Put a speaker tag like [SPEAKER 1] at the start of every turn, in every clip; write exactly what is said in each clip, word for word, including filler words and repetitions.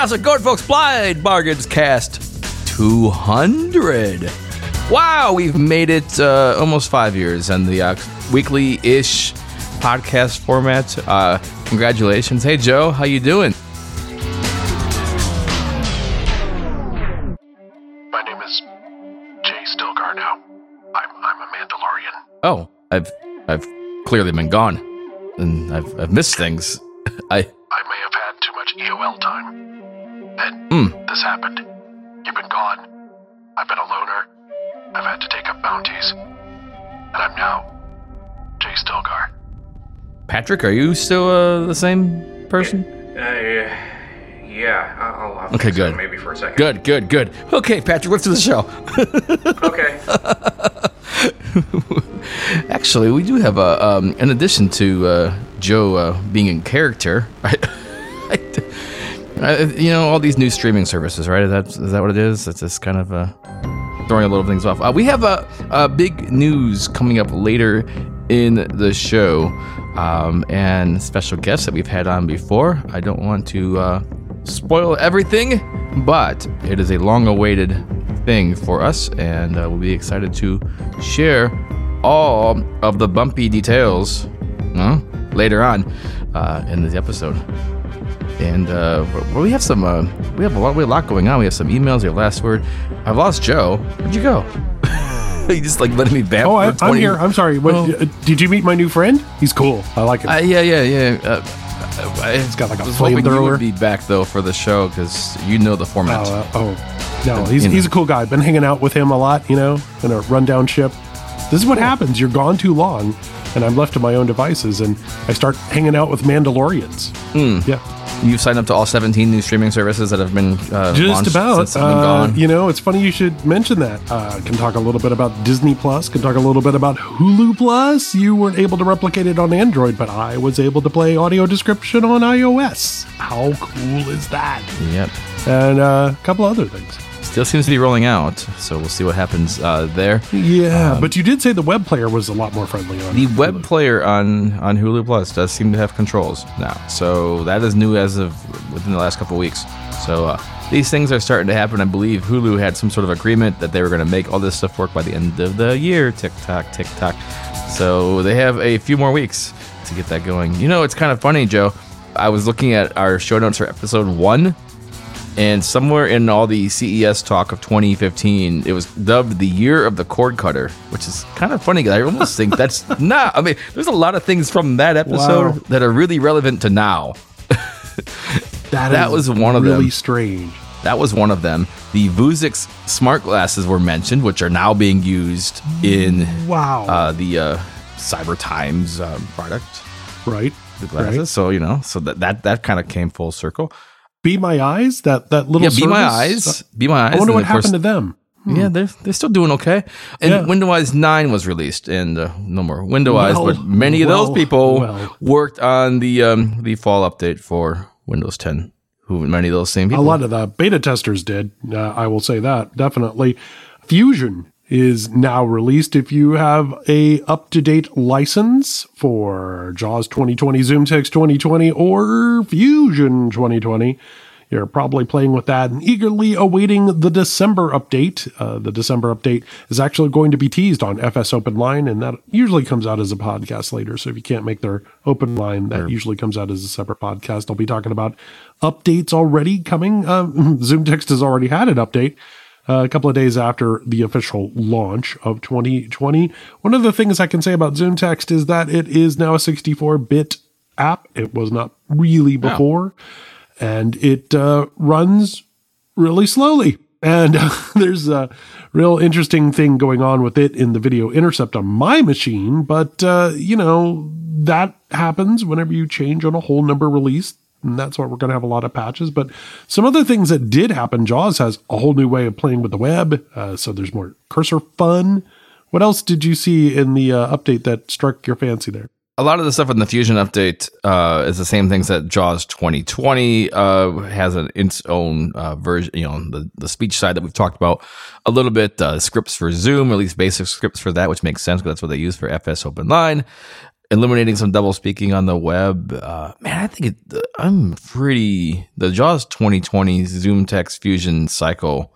[SPEAKER 1] how's it going, folks? Blind Bargains Cast two hundred. Wow, we've made it uh, almost five years on the uh, weekly-ish podcast format. Uh, congratulations. Hey, Joe, how you doing?
[SPEAKER 2] My name is Jay Stilgar now. I'm I'm a Mandalorian.
[SPEAKER 1] Oh, I've I've clearly been gone, and I've I've missed things. I
[SPEAKER 2] I may have had too much E O L time. Then
[SPEAKER 1] mm.
[SPEAKER 2] this happened. You've been gone. I've been a loner. I've had to take up bounties. And I'm now Jay Stilgar.
[SPEAKER 1] Patrick, are you still uh, the same person?
[SPEAKER 3] Uh, yeah, I'll, I'll
[SPEAKER 1] Okay, good.
[SPEAKER 3] So, maybe for a second.
[SPEAKER 1] Good, good, good. Okay, Patrick, what's to the show?
[SPEAKER 3] Okay.
[SPEAKER 1] Actually, we do have a, um, in addition to uh, Joe uh, being in character, I, I, you know, all these new streaming services, right? Is that, is that what it is? It's just kind of uh, throwing a little things off. Uh, we have a, a big news coming up later in the show, um, and special guests that we've had on before. I don't want to uh, spoil everything, but it is a long-awaited thing for us, and uh, we'll be excited to share all of the bumpy details uh, later on uh, in this episode. And uh, well, we have some, uh, we have a lot, we have a lot going on. We have some emails. We have last word. I've lost Joe. Where'd you go? You just like letting me vamp.
[SPEAKER 4] Oh, I,
[SPEAKER 1] for twenty
[SPEAKER 4] I'm here. I'm sorry. What,
[SPEAKER 1] Oh.
[SPEAKER 4] uh, Did you meet my new friend? He's cool. I like him.
[SPEAKER 1] Uh, yeah, yeah, yeah. Uh, I,
[SPEAKER 4] He's got like a
[SPEAKER 1] I was hoping you
[SPEAKER 4] flamethrower.
[SPEAKER 1] would be back though for the show because you know the format.
[SPEAKER 4] Uh, oh, no, he's
[SPEAKER 1] You know.
[SPEAKER 4] he's a cool guy. Been hanging out with him a lot, you know, in a rundown ship. This is what happens. You're gone too long, and I'm left to my own devices, and I start hanging out with Mandalorians.
[SPEAKER 1] Mm.
[SPEAKER 4] Yeah,
[SPEAKER 1] You've signed up to all seventeen new streaming services that have been uh,
[SPEAKER 4] just
[SPEAKER 1] launched
[SPEAKER 4] about.
[SPEAKER 1] since I've been
[SPEAKER 4] Uh,
[SPEAKER 1] gone.
[SPEAKER 4] you know, it's funny you should mention that. Uh, can talk a little bit about Disney Plus. Can talk a little bit about Hulu Plus. You weren't able to replicate it on Android, but I was able to play audio description on iOS. How cool is that?
[SPEAKER 1] Yep.
[SPEAKER 4] And uh, a couple other things.
[SPEAKER 1] Still seems to be rolling out, so we'll see what happens uh, there.
[SPEAKER 4] Yeah,
[SPEAKER 1] Um,
[SPEAKER 4] but you did say the web player was a lot more friendly on
[SPEAKER 1] The web
[SPEAKER 4] Hulu.
[SPEAKER 1] player on, on Hulu Plus does seem to have controls now, so that is new as of within the last couple of weeks. So uh, these things are starting to happen. I believe Hulu had some sort of agreement that they were going to make all this stuff work by the end of the year. Tick tock, tick tock. So they have a few more weeks to get that going. You know, it's kind of funny, Joe. I was looking at our show notes for episode one. And somewhere in all the C E S talk of twenty fifteen, it was dubbed the year of the cord cutter, which is kind of funny because I almost think that's not. I mean, there's a lot of things from that episode
[SPEAKER 4] Wow.
[SPEAKER 1] that are really relevant to now.
[SPEAKER 4] That,
[SPEAKER 1] that
[SPEAKER 4] is
[SPEAKER 1] was one of
[SPEAKER 4] really
[SPEAKER 1] them.
[SPEAKER 4] strange.
[SPEAKER 1] That was one of them. The Vuzix smart glasses were mentioned, which are now being used in
[SPEAKER 4] Wow.
[SPEAKER 1] uh, the uh, Cyber Times um, product,
[SPEAKER 4] right.
[SPEAKER 1] the glasses.
[SPEAKER 4] Right.
[SPEAKER 1] So, you know, so that that, that kind of came full circle.
[SPEAKER 4] Be My Eyes, that, that little
[SPEAKER 1] Yeah, Be My
[SPEAKER 4] service?
[SPEAKER 1] Eyes. Be My Eyes.
[SPEAKER 4] I wonder
[SPEAKER 1] and
[SPEAKER 4] what
[SPEAKER 1] of course-
[SPEAKER 4] happened to them.
[SPEAKER 1] Yeah, they're they're still doing okay. And
[SPEAKER 4] Yeah.
[SPEAKER 1] Windows nine was released, and uh, no more Windows,
[SPEAKER 4] Well,
[SPEAKER 1] but many of
[SPEAKER 4] well,
[SPEAKER 1] those people
[SPEAKER 4] well.
[SPEAKER 1] worked on the um, the fall update for Windows ten. Who many of those same
[SPEAKER 4] A
[SPEAKER 1] people?
[SPEAKER 4] lot of the beta testers did. Uh, I will say that, definitely. Fusion is now released if you have a up-to-date license for JAWS twenty twenty, ZoomText twenty twenty, or Fusion twenty twenty. You're probably playing with that and eagerly awaiting the December update. Uh, the December update is actually going to be teased on F S Open Line, and that usually comes out as a podcast later. So if you can't make their open line, that usually comes out as a separate podcast. I'll be talking about updates already coming. Uh, ZoomText has already had an update uh, a couple of days after the official launch of twenty twenty. One of the things I can say about ZoomText is that it is now a sixty-four bit app. It was not really before. And it uh, runs really slowly. And uh, there's a real interesting thing going on with it in the video intercept on my machine. But, uh, you know, that happens whenever you change on a whole number release. And that's why we're going to have a lot of patches. But some other things that did happen, JAWS has a whole new way of playing with the web. Uh, so there's more cursor fun. What else did you see in the uh, update that struck your fancy there?
[SPEAKER 1] A lot of the stuff in the Fusion update uh, is the same things that JAWS twenty twenty uh, has an its own uh, version. You know, the, the speech side that we've talked about a little bit. Uh, scripts for Zoom, or at least basic scripts for that, which makes sense because that's what they use for F S Open Line. eliminating some double speaking on the web. Uh, man, I think it, I'm pretty the JAWS twenty twenty Zoom Text Fusion cycle,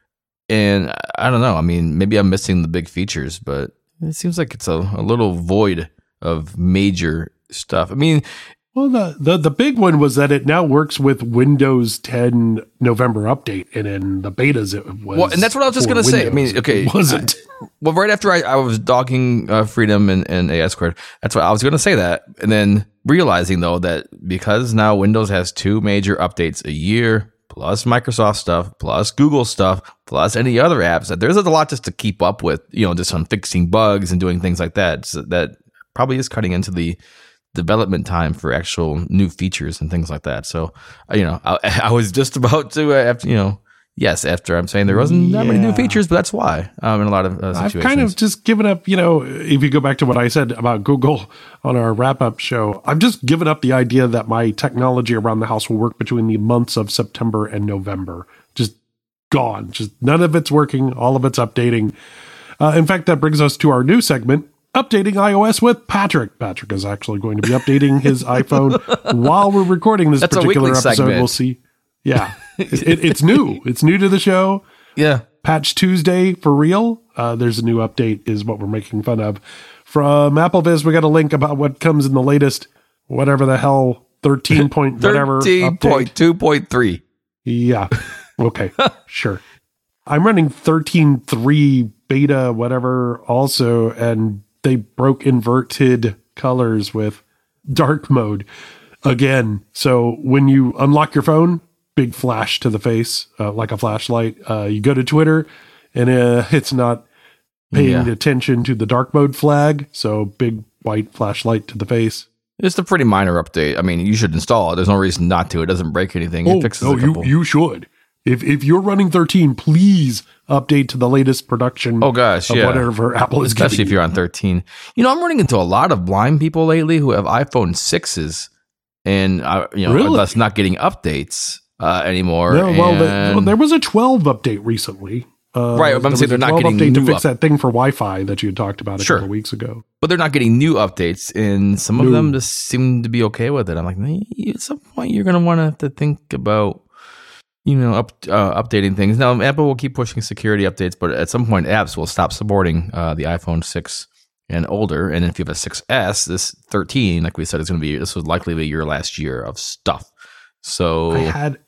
[SPEAKER 1] and I don't know. I mean, maybe I'm missing the big features, but it seems like it's a, a little void of major stuff. I mean,
[SPEAKER 4] well, the, the the big one was that it now works with Windows ten November update, and in the betas it was.
[SPEAKER 1] Well, and that's what I was just going to say. I mean, okay,
[SPEAKER 4] it wasn't.
[SPEAKER 1] I, well, right after I, I was dogging uh, Freedom and, and A S Squared, that's what I was going to say that, and then realizing though that because now Windows has two major updates a year, plus Microsoft stuff, plus Google stuff, plus any other apps, that there's a lot just to keep up with. You know, just on fixing bugs and doing things like that. So that probably is cutting into the development time for actual new features and things like that. So, you know, I, I was just about to, uh, after, you know, yes, after I'm saying there wasn't that many new
[SPEAKER 4] Yeah.
[SPEAKER 1] features, but that's why um, in a lot of uh, situations.
[SPEAKER 4] I've kind of just given up, you know, if you go back to what I said about Google on our wrap up show, I've just given up the idea that my technology around the house will work between the months of September and November. Just gone. Just none of it's working. All of it's updating. Uh, in fact, that brings us to our new segment, Updating iOS with Patrick. Patrick is actually going to be updating his iPhone while we're recording this
[SPEAKER 1] That's a
[SPEAKER 4] particular
[SPEAKER 1] weekly
[SPEAKER 4] episode.
[SPEAKER 1] segment.
[SPEAKER 4] We'll see. Yeah, it, it, it's new. It's new to the show.
[SPEAKER 1] Yeah.
[SPEAKER 4] Patch Tuesday for real. Uh, there's a new update is what we're making fun of. From AppleVis, we got a link about what comes in the latest, whatever the hell, thirteen point whatever.
[SPEAKER 1] thirteen point two point three.
[SPEAKER 4] Yeah. Okay. Sure. I'm running thirteen point three beta, whatever, also, and they broke inverted colors with dark mode again. So when you unlock your phone, big flash to the face, uh, like a flashlight. Uh, you go to Twitter, and uh, it's not paying
[SPEAKER 1] Yeah.
[SPEAKER 4] attention to the dark mode flag. So big white flashlight to the face.
[SPEAKER 1] It's a pretty minor update. I mean, you should install it. There's no reason not to. It doesn't break anything.
[SPEAKER 4] Oh,
[SPEAKER 1] It fixes
[SPEAKER 4] no,
[SPEAKER 1] a couple.
[SPEAKER 4] you you should. If if you're running thirteen, please update to the latest production.
[SPEAKER 1] Oh, gosh,
[SPEAKER 4] of
[SPEAKER 1] yeah.
[SPEAKER 4] whatever Apple is
[SPEAKER 1] Especially if
[SPEAKER 4] giving
[SPEAKER 1] you're on thirteen. You know, I'm running into a lot of blind people lately who have iPhone sixes and, uh, you know,
[SPEAKER 4] Really?
[SPEAKER 1] thus not getting updates uh, anymore.
[SPEAKER 4] No, well, the,
[SPEAKER 1] and-
[SPEAKER 4] well, there was a twelve update recently. Uh,
[SPEAKER 1] Right, I'm
[SPEAKER 4] there
[SPEAKER 1] saying
[SPEAKER 4] was a
[SPEAKER 1] they're not
[SPEAKER 4] twelve
[SPEAKER 1] getting
[SPEAKER 4] update to
[SPEAKER 1] new
[SPEAKER 4] fix
[SPEAKER 1] up-
[SPEAKER 4] that thing for Wi-Fi that you had talked about a
[SPEAKER 1] Sure.
[SPEAKER 4] couple of weeks ago.
[SPEAKER 1] but they're not getting new updates, and some of
[SPEAKER 4] No.
[SPEAKER 1] them just seem to be okay with it. I'm like, "Nah, at some point, you're going to want to have to think about, you know, up, uh, updating things. Now, Apple will keep pushing security updates, but at some point, apps will stop supporting uh, the iPhone six and older. And if you have a six S, this thirteen, like we said, is going to be, this would likely be your last year of stuff. So,
[SPEAKER 4] I had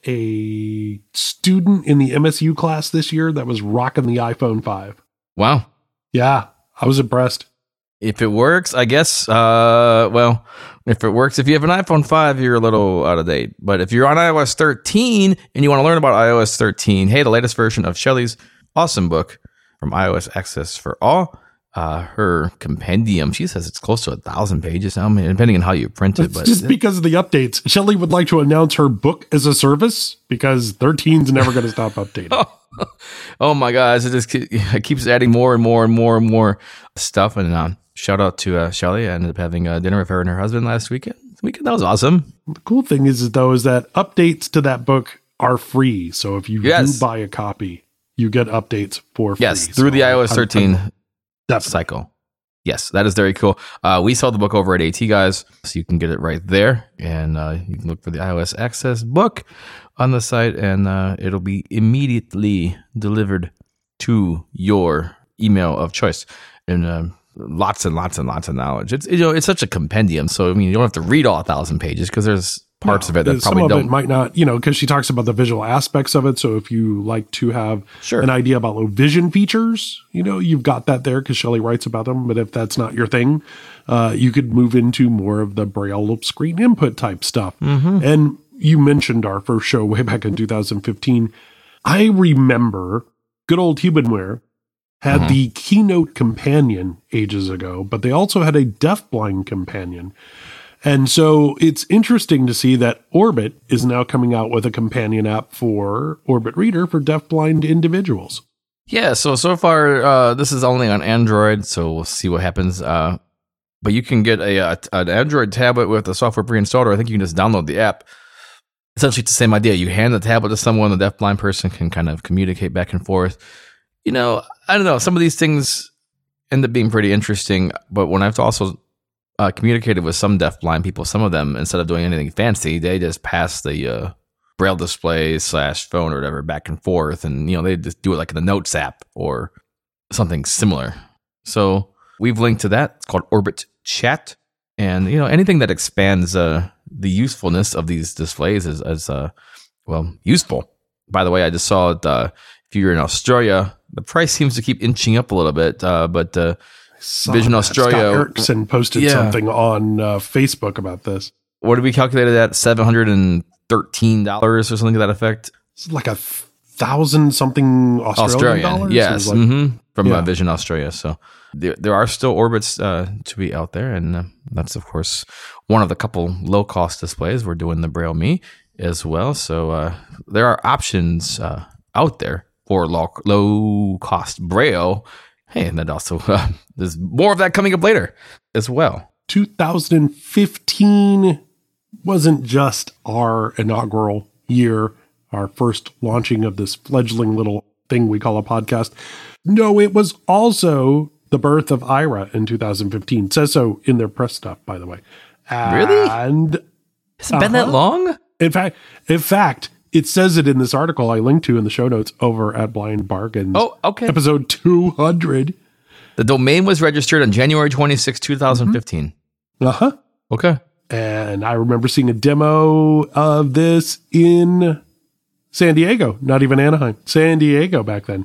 [SPEAKER 4] a student in the M S U class this year that was rocking the iPhone five.
[SPEAKER 1] wow.
[SPEAKER 4] Yeah, I was impressed.
[SPEAKER 1] If it works, I guess, uh, well, if it works, if you have an iPhone five, you're a little out of date. But if you're on iOS thirteen and you want to learn about iOS thirteen, hey, the latest version of Shelly's awesome book from iOS Access for All, uh, her compendium, she says it's close to a thousand pages now, I mean, depending on how you print it.
[SPEAKER 4] It's
[SPEAKER 1] But
[SPEAKER 4] just because of the updates. Shelley would like to announce her book as a service because thirteen's never going to stop updating.
[SPEAKER 1] oh my gosh, it just keep, it keeps adding more and more and more and more stuff. And uh, shout out to uh, Shelly. I ended up having uh, dinner with her and her husband last weekend. Weekend that was awesome.
[SPEAKER 4] The cool thing is, though, is that updates to that book are free. So if you
[SPEAKER 1] Yes.
[SPEAKER 4] do buy a copy, you get updates for free.
[SPEAKER 1] Yes, through
[SPEAKER 4] So
[SPEAKER 1] the iOS
[SPEAKER 4] I'm-
[SPEAKER 1] thirteen
[SPEAKER 4] I'm- Definitely.
[SPEAKER 1] cycle. Yes, that is very cool. Uh, we sell the book over at AT Guys, so you can get it right there. And uh, you can look for the iOS Access book on the site, and uh, it'll be immediately delivered to your email of choice. And um, lots and lots and lots of knowledge. It's you know it's such a compendium, so I mean you don't have to read all a thousand pages because there's parts of it that
[SPEAKER 4] Some
[SPEAKER 1] probably
[SPEAKER 4] of
[SPEAKER 1] don't.
[SPEAKER 4] it might not, you know, because she talks about the visual aspects of it. So if you like to have
[SPEAKER 1] Sure.
[SPEAKER 4] an idea about low vision features, you know, you've got that there because Shelley writes about them. But if that's not your thing, uh, you could move into more of the Braille screen input type stuff.
[SPEAKER 1] Mm-hmm.
[SPEAKER 4] And you mentioned our first show way back in two thousand fifteen. I remember good old Humanware had
[SPEAKER 1] Mhm.
[SPEAKER 4] the Keynote companion ages ago, but they also had a deafblind companion. And so it's interesting to see that Orbit is now coming out with a companion app for Orbit Reader for deafblind individuals.
[SPEAKER 1] Yeah, so so far uh, this is only on Android, so we'll see what happens. Uh, but you can get a, a an Android tablet with the software pre-installed, or I think you can just download the app. Essentially, it's the same idea. You hand the tablet to someone, the deafblind person can kind of communicate back and forth. You know, I don't know. Some of these things end up being pretty interesting, but when I've also uh, communicated with some deafblind people. Some of them, instead of doing anything fancy, they just pass the uh, braille display slash phone or whatever back and forth, and you know they just do it like in the Notes app or something similar. So we've linked to that. It's called Orbit Chat, and you know anything that expands uh, the usefulness of these displays is as uh, well useful. By the way, I just saw it. Uh, if you're in Australia, the price seems to keep inching up a little bit, uh, but uh, Vision
[SPEAKER 4] that.
[SPEAKER 1] Australia.
[SPEAKER 4] Scott Erickson posted
[SPEAKER 1] yeah.
[SPEAKER 4] something on uh, Facebook about this.
[SPEAKER 1] What did we calculate it at? seven hundred thirteen dollars or something to that effect?
[SPEAKER 4] It's like a thousand something Australian,
[SPEAKER 1] Australian
[SPEAKER 4] dollars.
[SPEAKER 1] yes,
[SPEAKER 4] Like,
[SPEAKER 1] mm-hmm. from
[SPEAKER 4] yeah.
[SPEAKER 1] uh, Vision Australia. So there, there are still Orbits uh, to be out there, and uh, that's of course one of the couple low cost displays. We're doing the Braille Me as well, so uh, there are options uh, out there for low, low cost Braille. Hey, and then also uh, there's more of that coming up later as well.
[SPEAKER 4] two thousand fifteen wasn't just our inaugural year, our first launching of this fledgling little thing we call a podcast. No, it was also the birth of Aira in two thousand fifteen. It says so in their press stuff, by the way.
[SPEAKER 1] Really?
[SPEAKER 4] And
[SPEAKER 1] Has it been that
[SPEAKER 4] uh-huh.
[SPEAKER 1] long?
[SPEAKER 4] In fact, in fact, it says it in this article I linked to in the show notes over at Blind Bargains.
[SPEAKER 1] Oh, okay.
[SPEAKER 4] Episode two hundred.
[SPEAKER 1] The domain was registered on January twenty-sixth, twenty fifteen.
[SPEAKER 4] Uh-huh.
[SPEAKER 1] Okay.
[SPEAKER 4] And I remember seeing a demo of this in San Diego, not even Anaheim, San Diego back then.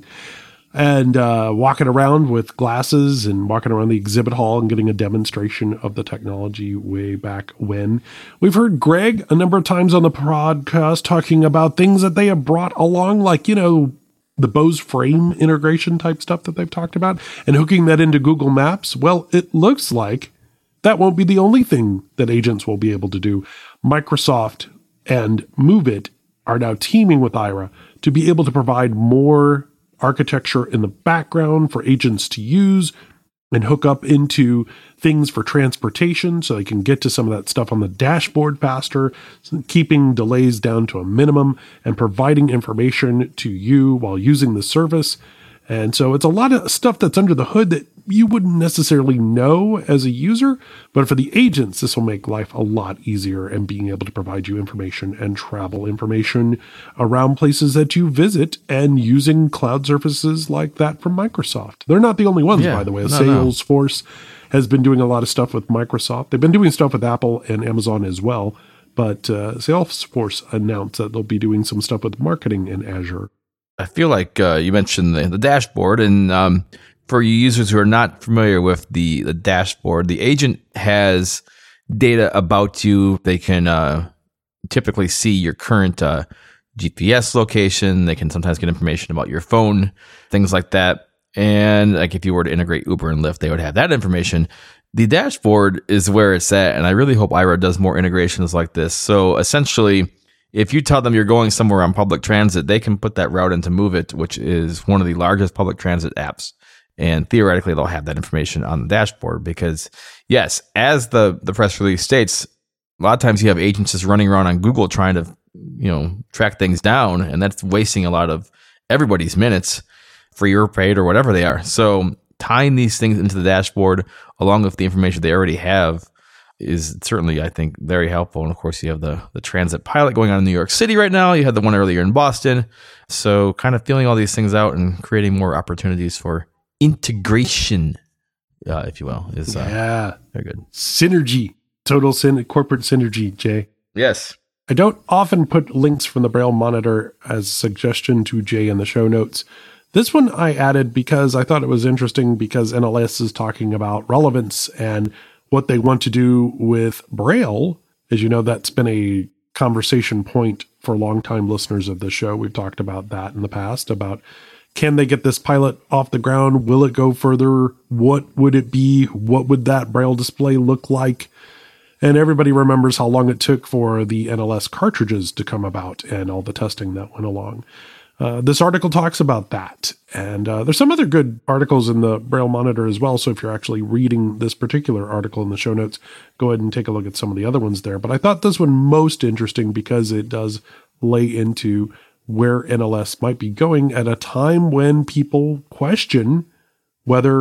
[SPEAKER 4] And uh, walking around with glasses and walking around the exhibit hall and getting a demonstration of the technology way back when. We've heard Greg a number of times on the podcast talking about things that they have brought along, like, you know, the Bose frame integration type stuff that they've talked about and hooking that into Google Maps. Well, it looks like that won't be the only thing that agents will be able to do. Microsoft and MoveIt are now teaming with Aira to be able to provide more architecture in the background for agents to use and hook up into things for transportation so they can get to some of that stuff on the dashboard faster, keeping delays down to a minimum and providing information to you while using the service. And so it's a lot of stuff that's under the hood that you wouldn't necessarily know as a user, but for the agents, this will make life a lot easier and being able to provide you information and travel information around places that you visit and using cloud services like that from Microsoft. They're not the only ones,
[SPEAKER 1] Yeah,
[SPEAKER 4] by the way.
[SPEAKER 1] no,
[SPEAKER 4] Salesforce has been doing a lot of stuff with Microsoft. They've been doing stuff with Apple and Amazon as well, but uh, Salesforce announced that they'll be doing some stuff with marketing in Azure.
[SPEAKER 1] I feel like uh, you mentioned the, the dashboard, and um, for you users who are not familiar with the, the dashboard, the agent has data about you. They can uh, typically see your current uh, G P S location. They can sometimes get information about your phone, things like that. And like if you were to integrate Uber and Lyft, they would have that information. The dashboard is where it's at, and I really hope Aira does more integrations like this. So essentially, if you tell them you're going somewhere on public transit, they can put that route into MoveIt, which is one of the largest public transit apps. And theoretically, they'll have that information on the dashboard because, yes, as the, the press release states, a lot of times you have agents just running around on Google trying to, you know, track things down, and that's wasting a lot of everybody's minutes, free or paid or whatever they are. So tying these things into the dashboard along with the information they already have is certainly, I think, very helpful. And of course, you have the, the transit pilot going on in New York City right now. You had the one earlier in Boston. So kind of feeling all these things out and creating more opportunities for integration, uh, if you will, is uh,
[SPEAKER 4] yeah,
[SPEAKER 1] very good.
[SPEAKER 4] Synergy, total syn- corporate synergy, Jay.
[SPEAKER 1] Yes.
[SPEAKER 4] I don't often put links from the Braille Monitor as suggestion to Jay in the show notes. This one I added because I thought it was interesting because N L S is talking about relevance and what they want to do with Braille. As you know, that's been a conversation point for longtime listeners of the show. We've talked about that in the past, about can they get this pilot off the ground? Will it go further? What would it be? What would that Braille display look like? And everybody remembers how long it took for the N L S cartridges to come about and all the testing that went along. Uh, this article talks about that. And uh, there's some other good articles in the Braille Monitor as well. So if you're actually reading this particular article in the show notes, go ahead and take a look at some of the other ones there. But I thought this one most interesting because it does lay into where N L S might be going at a time when people question whether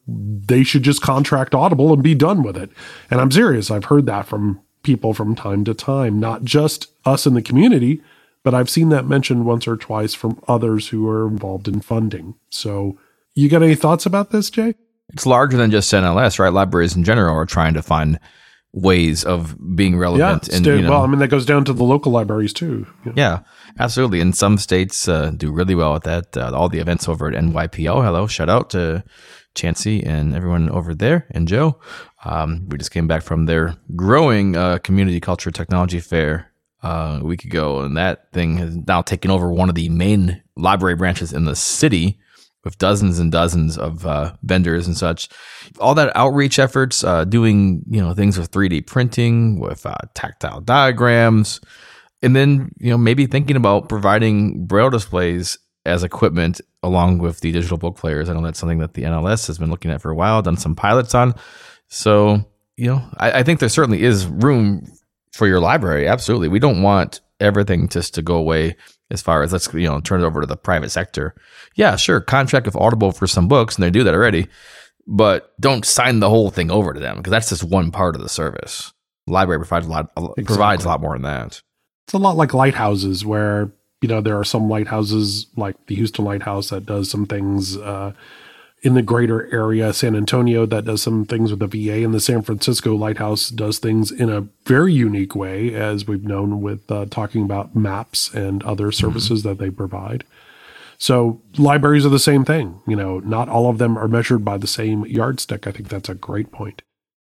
[SPEAKER 4] they should just contract Audible and be done with it. And I'm serious. I've heard that from people from time to time, not just us in the community, but I've seen that mentioned once or twice from others who are involved in funding. So you got any thoughts about this, Jay?
[SPEAKER 1] It's larger than just N L S, right? Libraries in general are trying to find ways of being relevant.
[SPEAKER 4] Yeah,
[SPEAKER 1] and,
[SPEAKER 4] still,
[SPEAKER 1] you know,
[SPEAKER 4] well, I mean, that goes down to the local libraries too. You know?
[SPEAKER 1] Yeah, absolutely. And some states uh, do really well at that. Uh, all the events over at N Y P O. Hello, shout out to Chancey and everyone over there, and Joe. Um, we just came back from their growing uh, community culture technology fair uh, a week ago, and that thing has now taken over one of the main library branches in the city, with dozens and dozens of uh, vendors and such. All that outreach efforts, uh, doing you know things with three D printing, with uh, tactile diagrams, and then you know maybe thinking about providing Braille displays as equipment along with the digital book players. I know that's something that the N L S has been looking at for a while, done some pilots on. So you know, I, I think there certainly is room for your library. Absolutely, we don't want everything just to go away. As far as let's you know turn it over to the private sector. Yeah, sure, contract with Audible for some books, and they do that already. But don't sign the whole thing over to them, because that's just one part of the service. The library provides a lot exactly. provides a lot more than that.
[SPEAKER 4] It's a lot like lighthouses, where you know there are some lighthouses like the Houston Lighthouse that does some things uh, in the greater area, San Antonio that does some things with the V A, and the San Francisco Lighthouse does things in a very unique way, as we've known with uh, talking about maps and other services mm-hmm. that they provide. So libraries are the same thing. You know, not all of them are measured by the same yardstick. I think that's a great point.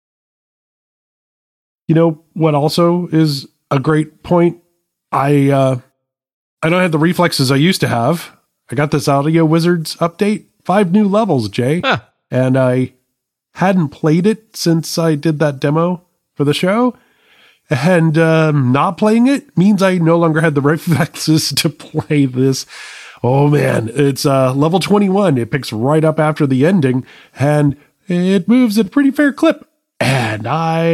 [SPEAKER 4] You know, what also is a great point? I, uh, I don't have the reflexes I used to have. I got this Audio Wizards update. Five new levels, Jay. Huh. And I hadn't played it since I did that demo for the show. And um, not playing it means I no longer had the reflexes to play this. Oh, man. It's uh, level twenty-one. It picks right up after the ending. And it moves at a pretty fair clip. And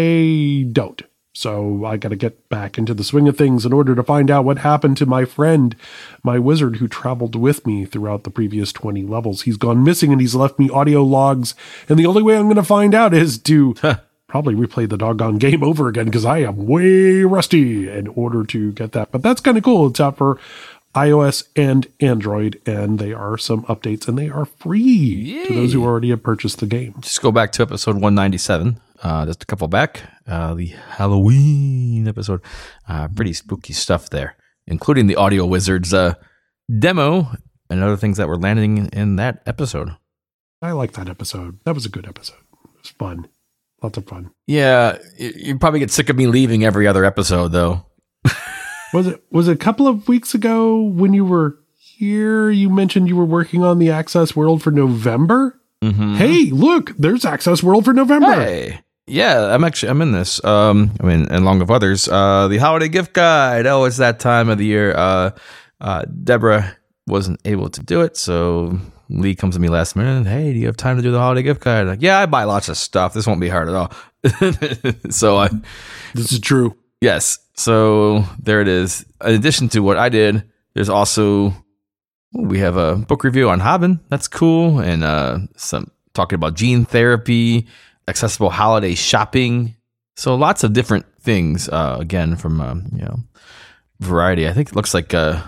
[SPEAKER 4] I don't. So I got to get back into the swing of things in order to find out what happened to my friend, my wizard who traveled with me throughout the previous twenty levels. He's gone missing and he's left me audio logs. And the only way I'm going to find out is to huh. probably replay the doggone game over again, because I am way rusty in order to get that. But that's kind of cool. It's out for iOS and Android, and they are some updates, and they are free Yay. to those who already have purchased the game.
[SPEAKER 1] Just go back to episode one ninety-seven. Uh, just a couple back, uh, the Halloween episode. Uh, pretty spooky stuff there, including the Audio Wizards uh, demo and other things that were landing in, in that episode.
[SPEAKER 4] I like that episode. That was a good episode. It was fun. Lots of fun.
[SPEAKER 1] Yeah, you, you probably get sick of me leaving every other episode, though.
[SPEAKER 4] was it was it a couple of weeks ago when you were here, you mentioned you were working on the Access World for November? Mm-hmm. Hey, look, there's Access World for November.
[SPEAKER 1] Hey. Yeah, I'm actually, I'm in this. Um, I mean, along with others, uh, the holiday gift guide. Oh, it's that time of the year. Uh, uh, Deborah wasn't able to do it. So Lee comes to me last minute. Hey, do you have time to do the holiday gift guide? Like, yeah, I buy lots of stuff. This won't be hard at all. so I,
[SPEAKER 4] this is true.
[SPEAKER 1] Yes. So there it is. In addition to what I did, there's also, we have a book review on Haben. That's cool. And, uh, some talking about gene therapy, accessible holiday shopping. So lots of different things, uh, again, from, um, you know, variety. I think it looks like, uh,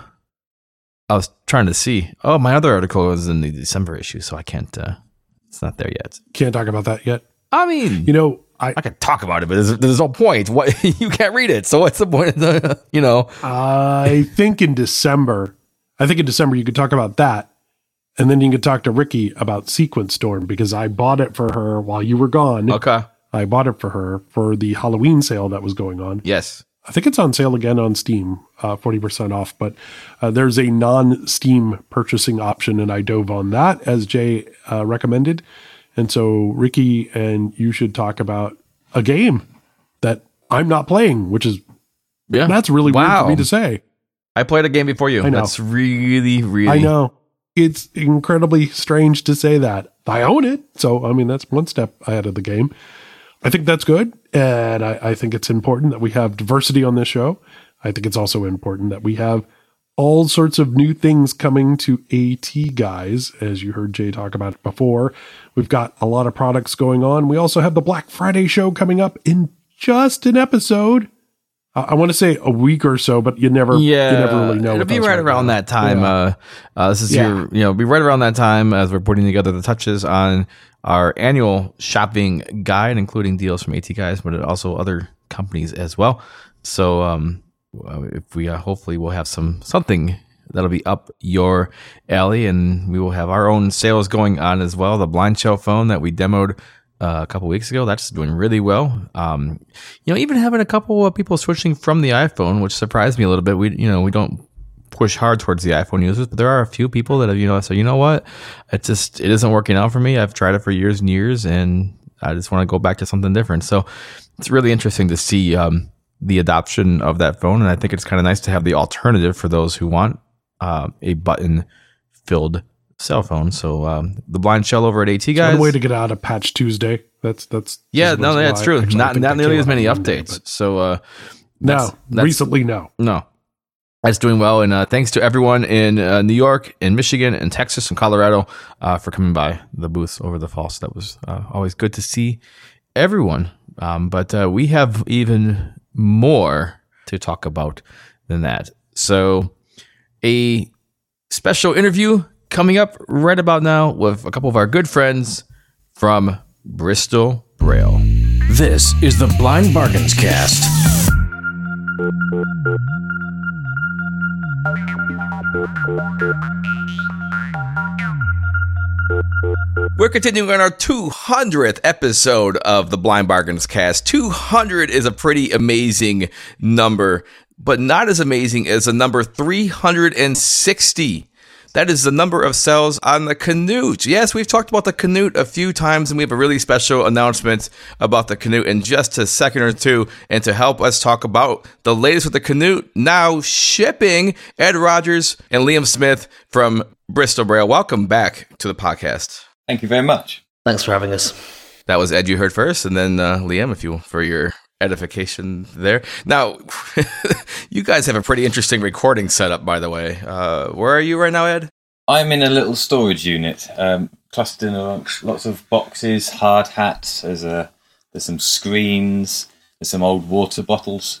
[SPEAKER 1] I was trying to see. Oh, my other article is in the December issue, so I can't, uh, it's not there yet.
[SPEAKER 4] Can't talk about that yet.
[SPEAKER 1] I mean,
[SPEAKER 4] you know, I,
[SPEAKER 1] I can talk about it, but there's, there's no point. What you can't read it. So what's the point of the, you know,
[SPEAKER 4] I think in December, I think in December you could talk about that. And then you could talk to Ricky about Sequence Storm, because I bought it for her while you were gone.
[SPEAKER 1] Okay.
[SPEAKER 4] I bought it for her for the Halloween sale that was going on.
[SPEAKER 1] Yes.
[SPEAKER 4] I think it's on sale again on Steam, uh, forty percent off. But uh, there's a non-Steam purchasing option, and I dove on that, as Jay uh, recommended. And so Ricky and you should talk about a game that I'm not playing, which is, yeah, that's really wow. weird for me to say.
[SPEAKER 1] I played a game before you.
[SPEAKER 4] I know.
[SPEAKER 1] That's really, really.
[SPEAKER 4] I know. It's incredibly strange to say that. I own it. So, I mean, that's one step ahead of the game. I think that's good. And I, I think it's important that we have diversity on this show. I think it's also important that we have all sorts of new things coming to AT Guys, as you heard Jay talk about it before. We've got a lot of products going on. We also have the Black Friday show coming up in just an episode. Uh, I want to say a week or so, but you never,
[SPEAKER 1] yeah,
[SPEAKER 4] you never really know.
[SPEAKER 1] It'll be right around now. that time. Yeah. Uh, uh, this is yeah. your, you know, be right around that time as we're putting together the touches on our annual shopping guide, including deals from AT Guys, but also other companies as well. So, um, if we uh, hopefully we'll have some something that'll be up your alley, and we will have our own sales going on as well. The blind shell phone that we demoed uh, a couple weeks ago, that's doing really well. Um, you know, even having a couple of people switching from the iPhone, which surprised me a little bit. We, you know, we don't push hard towards the iPhone users, but there are a few people that have, you know, so you know what, it just it isn't working out for me. I've tried it for years and years, and I just want to go back to something different. So it's really interesting to see um, the adoption of that phone, and I think it's kind of nice to have the alternative for those who want uh, a button-filled cell phone. So um, the blind shell over at AT Guys.
[SPEAKER 4] One way to get out of Patch Tuesday. That's that's
[SPEAKER 1] yeah, no, that's true. Actually, not not nearly as many updates. Monday, so uh,
[SPEAKER 4] that's, no, that's, recently no,
[SPEAKER 1] no. That's doing well, and uh, thanks to everyone in uh, New York, in Michigan, and Texas, and Colorado uh, for coming by the booth over the fall. So that was uh, always good to see everyone. Um, but uh, we have even more to talk about than that. So a special interview coming up right about now with a couple of our good friends from Bristol Braille.
[SPEAKER 5] This is the Blind Bargains Cast.
[SPEAKER 1] We're continuing on our two hundredth episode of the Blind Bargains Cast. two hundred is a pretty amazing number, but not as amazing as the number three hundred sixty. That is the number of cells on the Canute. Yes, we've talked about the Canute a few times, and we have a really special announcement about the Canute in just a second or two. And to help us talk about the latest with the Canute, now shipping, Ed Rogers and Liam Smith from Bristol Braille. Welcome back to the podcast.
[SPEAKER 6] Thank you very much.
[SPEAKER 7] Thanks for having us.
[SPEAKER 1] That was Ed you heard first, and then uh, Liam, if you for your edification there. Now, you guys have a pretty interesting recording setup, by the way. Uh, where are you right now, Ed?
[SPEAKER 6] I'm in a little storage unit, um, clustered in amongst lots of boxes, hard hats. There's a there's some screens. There's some old water bottles.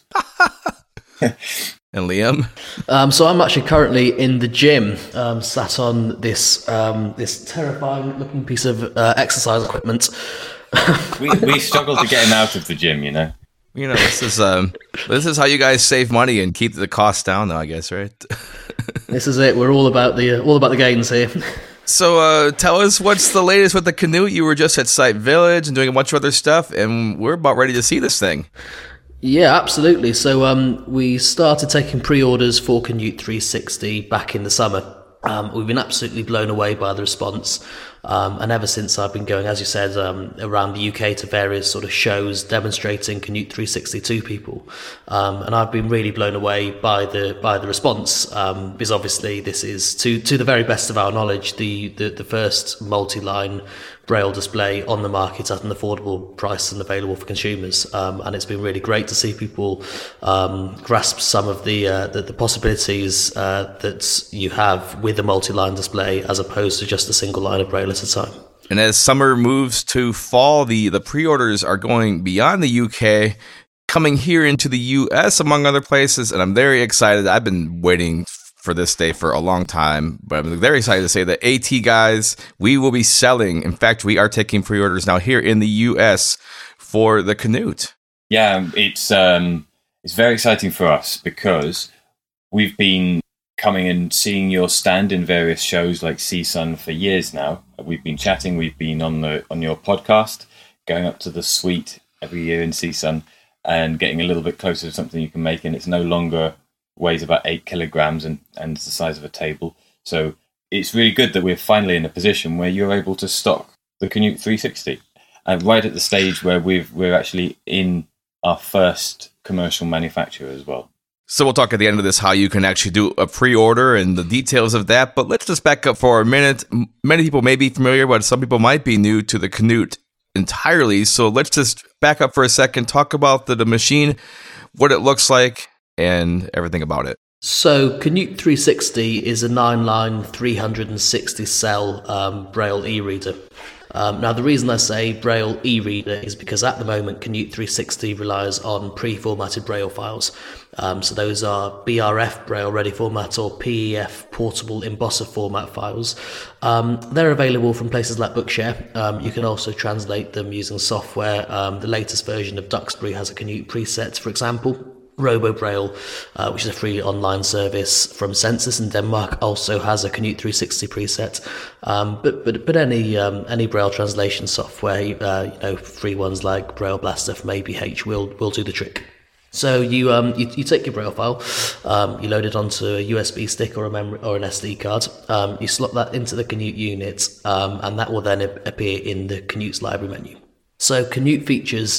[SPEAKER 1] And Liam?
[SPEAKER 7] Um, so I'm actually currently in the gym, um, sat on this um, this terrifying looking piece of uh, exercise equipment.
[SPEAKER 6] we we struggle to get him out of the gym, you know.
[SPEAKER 1] You know, this is um, this is how you guys save money and keep the costs down, though, I guess, right?
[SPEAKER 7] This is it. We're all about the uh, all about the gains here.
[SPEAKER 1] So, uh, tell us what's the latest with the Canute. You were just at Site Village and doing a bunch of other stuff, and we're about ready to see this thing.
[SPEAKER 7] Yeah, absolutely. So, um, we started taking pre-orders for Canute three sixty back in the summer. Um, we've been absolutely blown away by the response. Um, and ever since I've been going, as you said, um, around the U K to various sort of shows demonstrating Canute three sixty to people. Um, and I've been really blown away by the by the response, um, because obviously this is, to to the very best of our knowledge, the, the, the first multi-line Braille display on the market at an affordable price and available for consumers. Um, and it's been really great to see people um, grasp some of the, uh, the, the possibilities uh, that you have with a multi-line display as opposed to just a single line of Braille at a time.
[SPEAKER 1] And as summer moves to fall, the, the pre-orders are going beyond the U K, coming here into the U S, among other places, and I'm very excited. I've been waiting for this day for a long time, but I'm very excited to say that AT Guys, we will be selling. In fact, we are taking pre-orders now here in the U S for the Canute.
[SPEAKER 6] Yeah, it's um, it's very exciting for us because we've been coming and seeing your stand in various shows like C S U N for years now. We've been chatting. We've been on the on your podcast, going up to the suite every year in C S U N and getting a little bit closer to something you can make. And it's no longer weighs about eight kilograms and, and it's the size of a table. So it's really good that we're finally in a position where you're able to stock the Canute three sixty. And right at the stage where we've, we're actually in our first commercial manufacturer as well.
[SPEAKER 1] So we'll talk at the end of this how you can actually do a pre-order and the details of that. But let's just back up for a minute. Many people may be familiar, but some people might be new to the Canute entirely. So let's just back up for a second, talk about the, the machine, what it looks like, and everything about it.
[SPEAKER 7] So Canute three sixty is a nine-line, three hundred sixty cell um, Braille e-reader. Um, now, the reason I say Braille e-reader is because at the moment Canute three sixty relies on pre-formatted Braille files. Um, so those are B R F Braille Ready format or P E F Portable Embosser format files. Um, they're available from places like Bookshare. Um, you can also translate them using software. Um, the latest version of Duxbury has a Canute preset, for example. RoboBraille, uh, which is a free online service from Census in Denmark, also has a Canute three sixty preset. Um, but but but any um, any Braille translation software, uh, you know, free ones like Braille Blaster from A P H will will do the trick. So you um you, you take your Braille file, um, you load it onto a U S B stick or a memory or an S D card. Um, you slot that into the Canute unit, um, and that will then appear in the Canute's library menu. So Canute features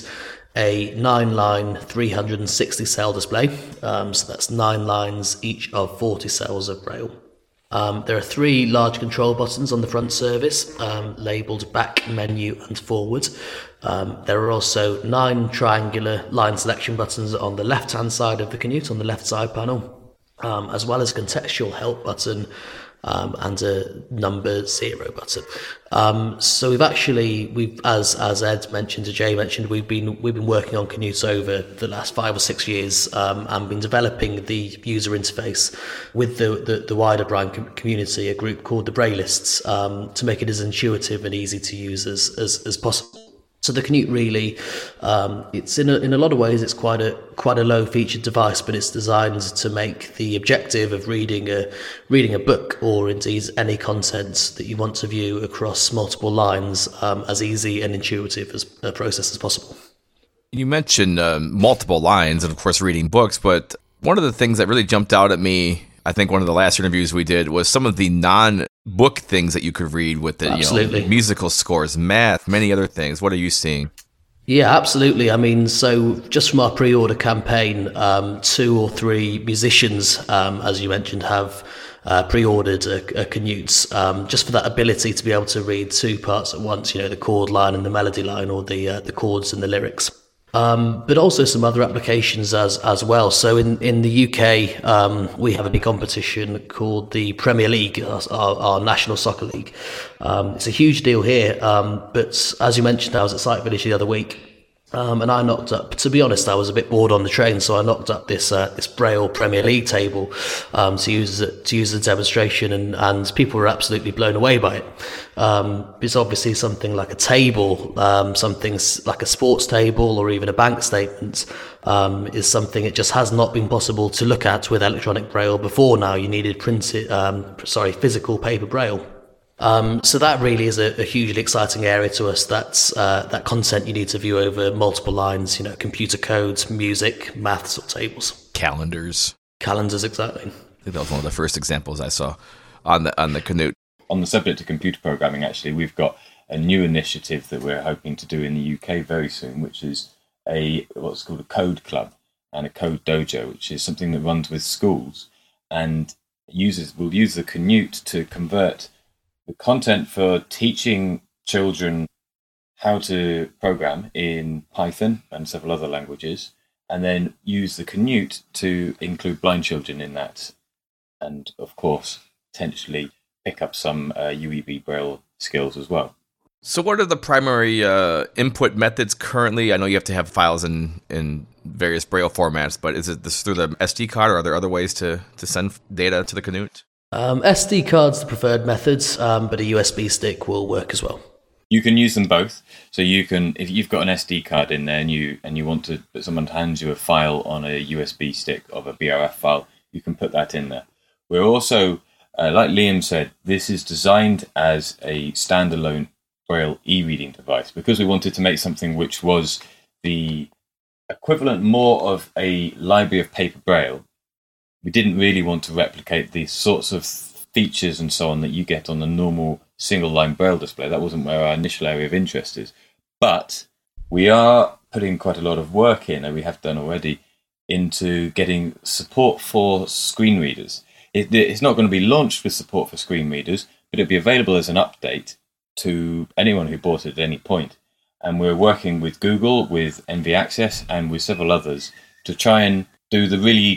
[SPEAKER 7] a nine-line, three hundred sixty cell display. Um, so that's nine lines, each of forty cells of Braille. Um, there are three large control buttons on the front surface, um, labelled back, menu, and forward. Um, there are also nine triangular line selection buttons on the left-hand side of the Canute, on the left side panel, um, as well as a contextual help button um, and a number zero button. Um, so we've actually, we've as as Ed mentioned, or Jay mentioned, we've been we've been working on Canute over the last five or six years, um, and been developing the user interface with the the, the wider Braille community, a group called the Braillists, um, to make it as intuitive and easy to use as as, as possible. So the Canute really, um, it's in a, in a lot of ways, it's quite a quite a low featured device, but it's designed to make the objective of reading a reading a book, or indeed any content that you want to view across multiple lines, um, as easy and intuitive as a process as possible.
[SPEAKER 1] You mentioned uh, multiple lines and, of course, reading books, but one of the things that really jumped out at me, I think one of the last interviews we did, was some of the non-book things that you could read with it.
[SPEAKER 7] Absolutely.
[SPEAKER 1] You know, musical scores, math, many other things. What are you seeing?
[SPEAKER 7] Yeah, absolutely. I mean, so just from our pre-order campaign, um, two or three musicians, um, as you mentioned, have uh, pre-ordered a, a Canute, um, just for that ability to be able to read two parts at once, you know, the chord line and the melody line, or the uh, the chords and the lyrics. Um, but also some other applications as as well. So in, in the U K, um, we have a big competition called the Premier League, our, our National Soccer League. Um, it's a huge deal here, um, but as you mentioned, I was at Site Village the other week, um, and I knocked up, to be honest, I was a bit bored on the train, so I knocked up this uh, this Braille Premier League table um, to use it, to use as a demonstration, and, and people were absolutely blown away by it. Um, it's obviously something like a table, um, something like a sports table or even a bank statement, um, is something it just has not been possible to look at with electronic Braille before now. You needed printed, um, sorry, physical paper Braille. Um, so that really is a, a hugely exciting area to us. That's uh, that content you need to view over multiple lines, you know, computer codes, music, maths, or tables.
[SPEAKER 1] Calendars.
[SPEAKER 7] Calendars, exactly.
[SPEAKER 1] I think that was one of the first examples I saw on the on the Canute.
[SPEAKER 6] On the subject of computer programming, actually, we've got a new initiative that we're hoping to do in the U K very soon, which is a what's called a code club and a code dojo, which is something that runs with schools and uses will use the Canute to convert the content for teaching children how to program in Python and several other languages, and then use the Canute to include blind children in that, and of course, potentially pick up some uh, U E B Braille skills as well.
[SPEAKER 1] So what are the primary uh, input methods currently? I know you have to have files in, in various Braille formats, but is it this through the S D card, or are there other ways to, to send data to the Canute?
[SPEAKER 7] Um, S D card's the preferred methods, um, but a U S B stick will work as well.
[SPEAKER 6] You can use them both. So you can, if you've got an S D card in there and you and you want to, but someone hands you a file on a U S B stick of a B R F file, you can put that in there. We're also, uh, like Liam said, this is designed as a standalone Braille e-reading device because we wanted to make something which was the equivalent more of a library of paper Braille. We didn't really want to replicate the sorts of features and so on that you get on the normal single-line Braille display. That wasn't where our initial area of interest is. But we are putting quite a lot of work in, and we have done already, into getting support for screen readers. It, it's not going to be launched with support for screen readers, but it'll be available as an update to anyone who bought it at any point. And we're working with Google, with N V Access, and with several others to try and do the really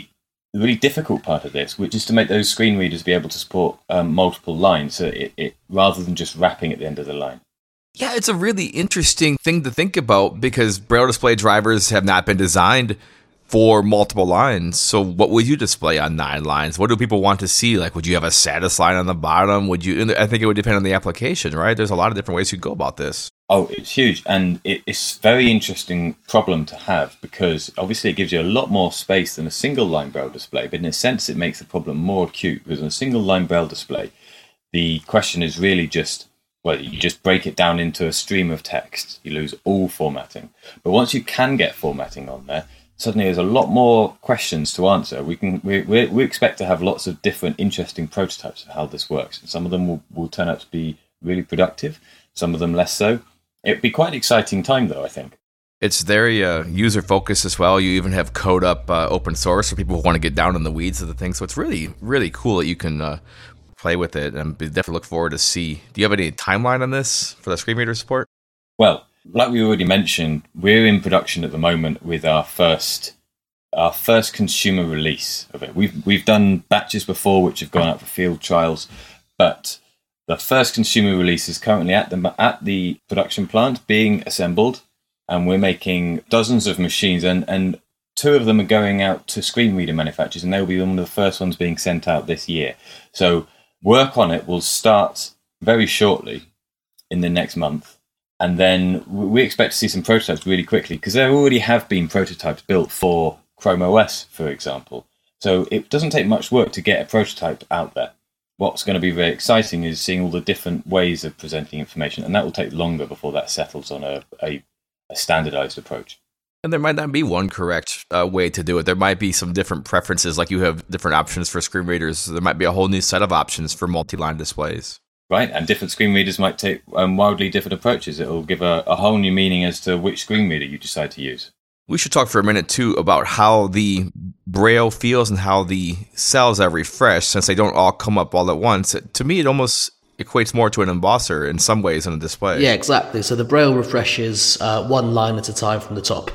[SPEAKER 6] the really difficult part of this, which is to make those screen readers be able to support um, multiple lines, so it, it rather than just wrapping at the end of the line.
[SPEAKER 1] Yeah, it's a really interesting thing to think about because Braille display drivers have not been designed for multiple lines. So what would you display on nine lines? What do people want to see? Like, would you have a status line on the bottom? Would you? I think it would depend on the application, right? There's a lot of different ways you go about this.
[SPEAKER 6] Oh, it's huge. And it, it's a very interesting problem to have because obviously it gives you a lot more space than a single line Braille display. But in a sense, it makes the problem more acute because on a single line Braille display, the question is really just, well, you just break it down into a stream of text. You lose all formatting. But once you can get formatting on there, suddenly there's a lot more questions to answer. We can we, we, we expect to have lots of different interesting prototypes of how this works. And some of them will, will turn out to be really productive, some of them less so. It'd be quite an exciting time, though, I think.
[SPEAKER 1] It's very uh, user-focused as well. You even have code up uh, open source for people who want to get down in the weeds of the thing. So it's really, really cool that you can uh, play with it and definitely look forward to see. Do you have any timeline on this for the screen reader support?
[SPEAKER 6] Well, like we already mentioned, we're in production at the moment with our first our first consumer release of it. We've we've done batches before which have gone out for field trials, but the first consumer release is currently at the at the production plant being assembled, and we're making dozens of machines, and, and two of them are going out to screen reader manufacturers, and they'll be one of the first ones being sent out this year. So work on it will start very shortly in the next month. And then we expect to see some prototypes really quickly because there already have been prototypes built for Chrome O S, for example. So it doesn't take much work to get a prototype out there. What's going to be very exciting is seeing all the different ways of presenting information, and that will take longer before that settles on a, a, a standardized approach.
[SPEAKER 1] And there might not be one correct uh, way to do it. There might be some different preferences, like you have different options for screen readers. There might be a whole new set of options for multi-line displays.
[SPEAKER 6] Right, and different screen readers might take um, wildly different approaches. It will give a, a whole new meaning as to which screen reader you decide to use.
[SPEAKER 1] We should talk for a minute, too, about how the Braille feels and how the cells are refreshed, since they don't all come up all at once. To me, it almost equates more to an embosser in some ways on a display.
[SPEAKER 7] Yeah, exactly. So the Braille refreshes uh, one line at a time from the top.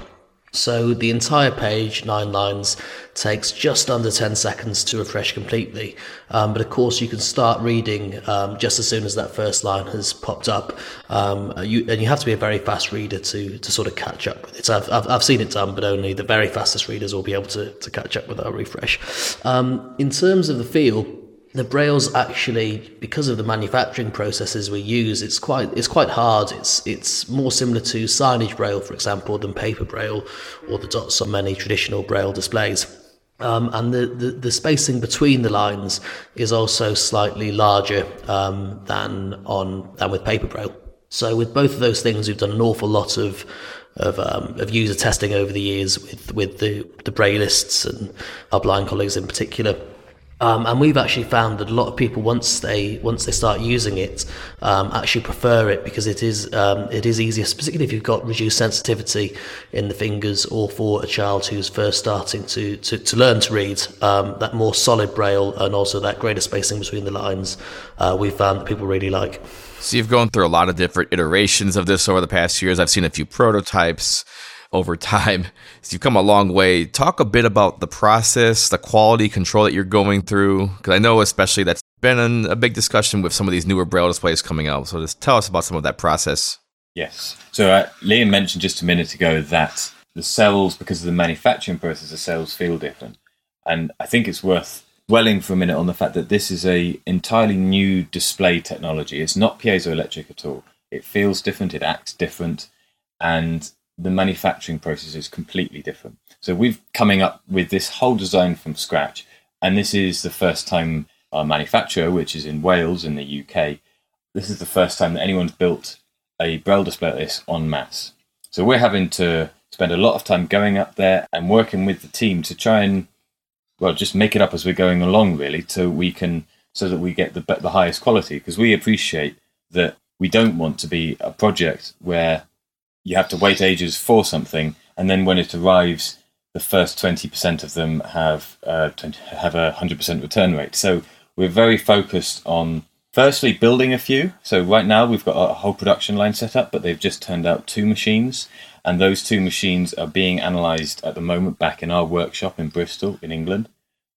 [SPEAKER 7] So the entire page, nine lines, takes just under ten seconds to refresh completely. Um, but of course, you can start reading um, just as soon as that first line has popped up. Um, you, and you have to be a very fast reader to to sort of catch up with it. So I've, I've, I've seen it done, but only the very fastest readers will be able to, to catch up with our refresh. Um, in terms of the feel, the Braille's actually, because of the manufacturing processes we use, it's quite it's quite hard. It's it's more similar to signage Braille, for example, than paper Braille or the dots on many traditional Braille displays. Um, and the, the, the spacing between the lines is also slightly larger um, than on than with paper Braille. So with both of those things, we've done an awful lot of of um, of user testing over the years with with the the Braillists and our blind colleagues in particular. Um, and we've actually found that a lot of people, once they once they start using it, um, actually prefer it because it is um, it is easier, particularly if you've got reduced sensitivity in the fingers, or for a child who's first starting to to, to learn to read. Um, that more solid Braille and also that greater spacing between the lines, uh, we've found that people really like.
[SPEAKER 1] So you've gone through a lot of different iterations of this over the past years. I've seen a few prototypes over time. So you've come a long way. Talk a bit about the process, the quality control that you're going through, because I know especially that's been an, a big discussion with some of these newer Braille displays coming out. So just tell us about some of that process.
[SPEAKER 6] Yes. So uh, Liam mentioned just a minute ago that the cells, because of the manufacturing process, the cells feel different. And I think it's worth dwelling for a minute on the fact that this is a entirely new display technology. It's not piezoelectric at all. It feels different, it acts different, and the manufacturing process is completely different. So we've coming up with this whole design from scratch, and this is the first time our manufacturer, which is in Wales in the U K, this is the first time that anyone's built a Braille display like this en masse. So we're having to spend a lot of time going up there and working with the team to try and, well, just make it up as we're going along, really, so we can, so that we get the the highest quality, because we appreciate that we don't want to be a project where you have to wait ages for something, and then when it arrives, the first twenty percent of them have uh, have a one hundred percent return rate. So we're very focused on, firstly, building a few. So right now we've got a whole production line set up, but they've just turned out two machines, and those two machines are being analysed at the moment back in our workshop in Bristol, in England.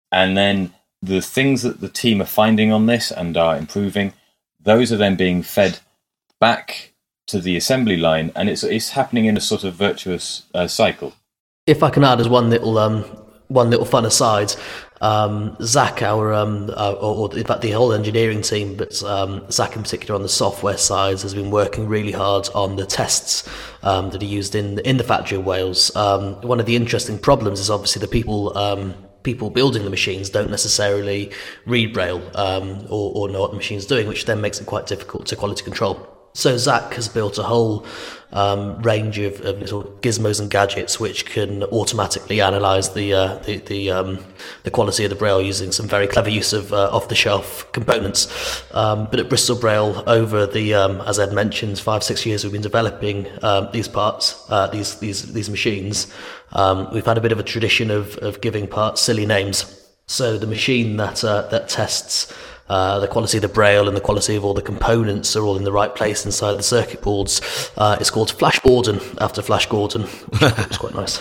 [SPEAKER 6] And then the things that the team are finding on this and are improving, those are then being fed back to the assembly line, and it's it's happening in a sort of virtuous uh, cycle.
[SPEAKER 7] If I can add as one little um, one little fun aside, um, Zach, our um, uh, or, or in fact the whole engineering team, but um, Zach in particular on the software side has been working really hard on the tests um, that are used in in the factory in Wales. Um, one of the interesting problems is obviously the people. Um, people building the machines don't necessarily read Braille um, or, or know what the machine's doing, which then makes it quite difficult to quality control. So Zach has built a whole um, range of, of little gizmos and gadgets which can automatically analyse the uh, the the, um, the quality of the Braille using some very clever use of uh, off-the-shelf components. Um, but at Bristol Braille, over the um, as Ed mentioned, five six years we've been developing um, these parts, uh, these these these machines. Um, we've had a bit of a tradition of of giving parts silly names. So the machine that uh, that tests Uh, the quality of the Braille and the quality of all the components are all in the right place inside the circuit boards. Uh, it's called Flash Gordon, after Flash Gordon, which I thought was quite nice.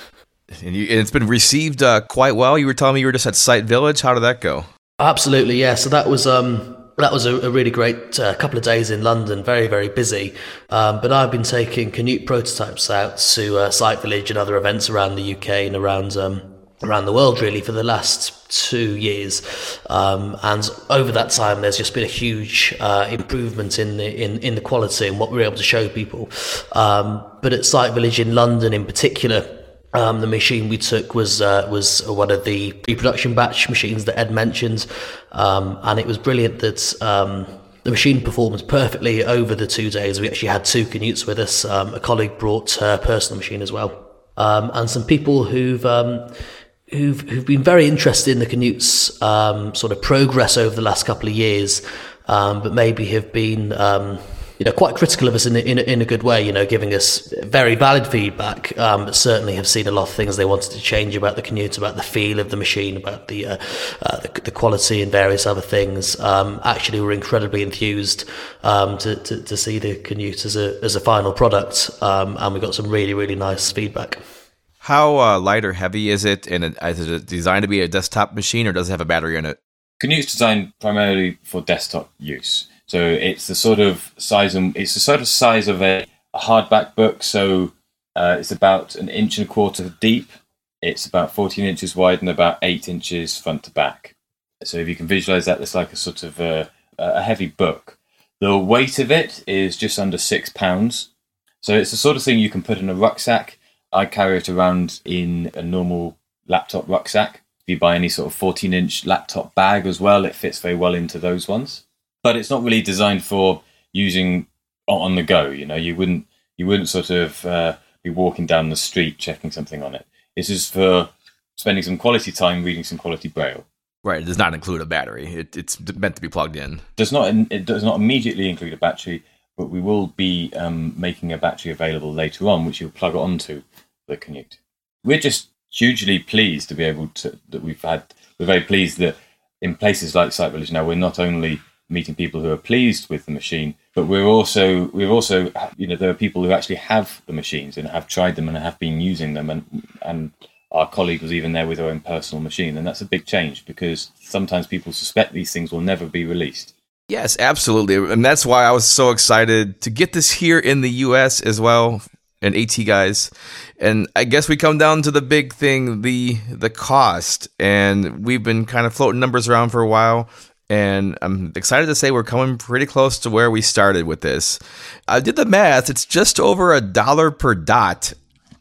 [SPEAKER 1] And, you, and it's been received uh, quite well. You were telling me you were just at Site Village. How did that go?
[SPEAKER 7] Absolutely, yeah. So that was um, that was a, a really great uh, couple of days in London. Very, very busy. Um, but I've been taking Canute prototypes out to uh, Site Village and other events around the U K and around um, around the world, really, for the last two years, um, and over that time, there's just been a huge uh, improvement in the in, in the quality and what we're able to show people. Um, but at Site Village in London, in particular, um, the machine we took was uh, was one of the pre-production batch machines that Ed mentioned, um, and it was brilliant that. Um, The machine performed perfectly over the two days. We actually had two Canutes with us. Um, a colleague brought her personal machine as well, um, and some people who've. Um, Who've, who've been very interested in the Canute's um, sort of progress over the last couple of years, um, but maybe have been um, you know quite critical of us in a, in a, in a good way. You know, giving us very valid feedback, um, but certainly have seen a lot of things they wanted to change about the Canute, about the feel of the machine, about the uh, uh, the, the quality and various other things. Um, actually, we're incredibly enthused um, to, to to see the Canute as a as a final product, um, and we got some really really nice feedback.
[SPEAKER 1] How uh, light or heavy is it? And is it designed to be a desktop machine, or does it have a battery in it?
[SPEAKER 6] Canute's designed primarily for desktop use. So it's the sort of size, and it's the sort of size of a, a hardback book. So uh, it's about an inch and a quarter deep. It's about fourteen inches wide and about eight inches front to back. So if you can visualize that, it's like a sort of a, a heavy book. The weight of it is just under six pounds. So it's the sort of thing you can put in a rucksack. I carry it around in a normal laptop rucksack. If you buy any sort of fourteen inch laptop bag as well, it fits very well into those ones. But it's not really designed for using on the go. You know, you wouldn't you wouldn't sort of uh, be walking down the street checking something on it. It's just for spending some quality time reading some quality Braille.
[SPEAKER 1] Right. It does not include a battery. It, it's meant to be plugged in.
[SPEAKER 6] Does not it does not immediately include a battery, but we will be um, making a battery available later on, which you'll plug onto the Canute. We're just hugely pleased to be able to that we've had. We're very pleased that in places like Site Village now, we're not only meeting people who are pleased with the machine, but we're also we're also you know there are people who actually have the machines and have tried them and have been using them, and and our colleague was even there with her own personal machine, and that's a big change because sometimes people suspect these things will never be released.
[SPEAKER 1] Yes, absolutely, and that's why I was so excited to get this here in the U S as well. And AT guys, and I guess we come down to the big thing, the the cost, and we've been kind of floating numbers around for a while, and I'm excited to say we're coming pretty close to where we started with this. I did the math; it's just over a dollar per dot,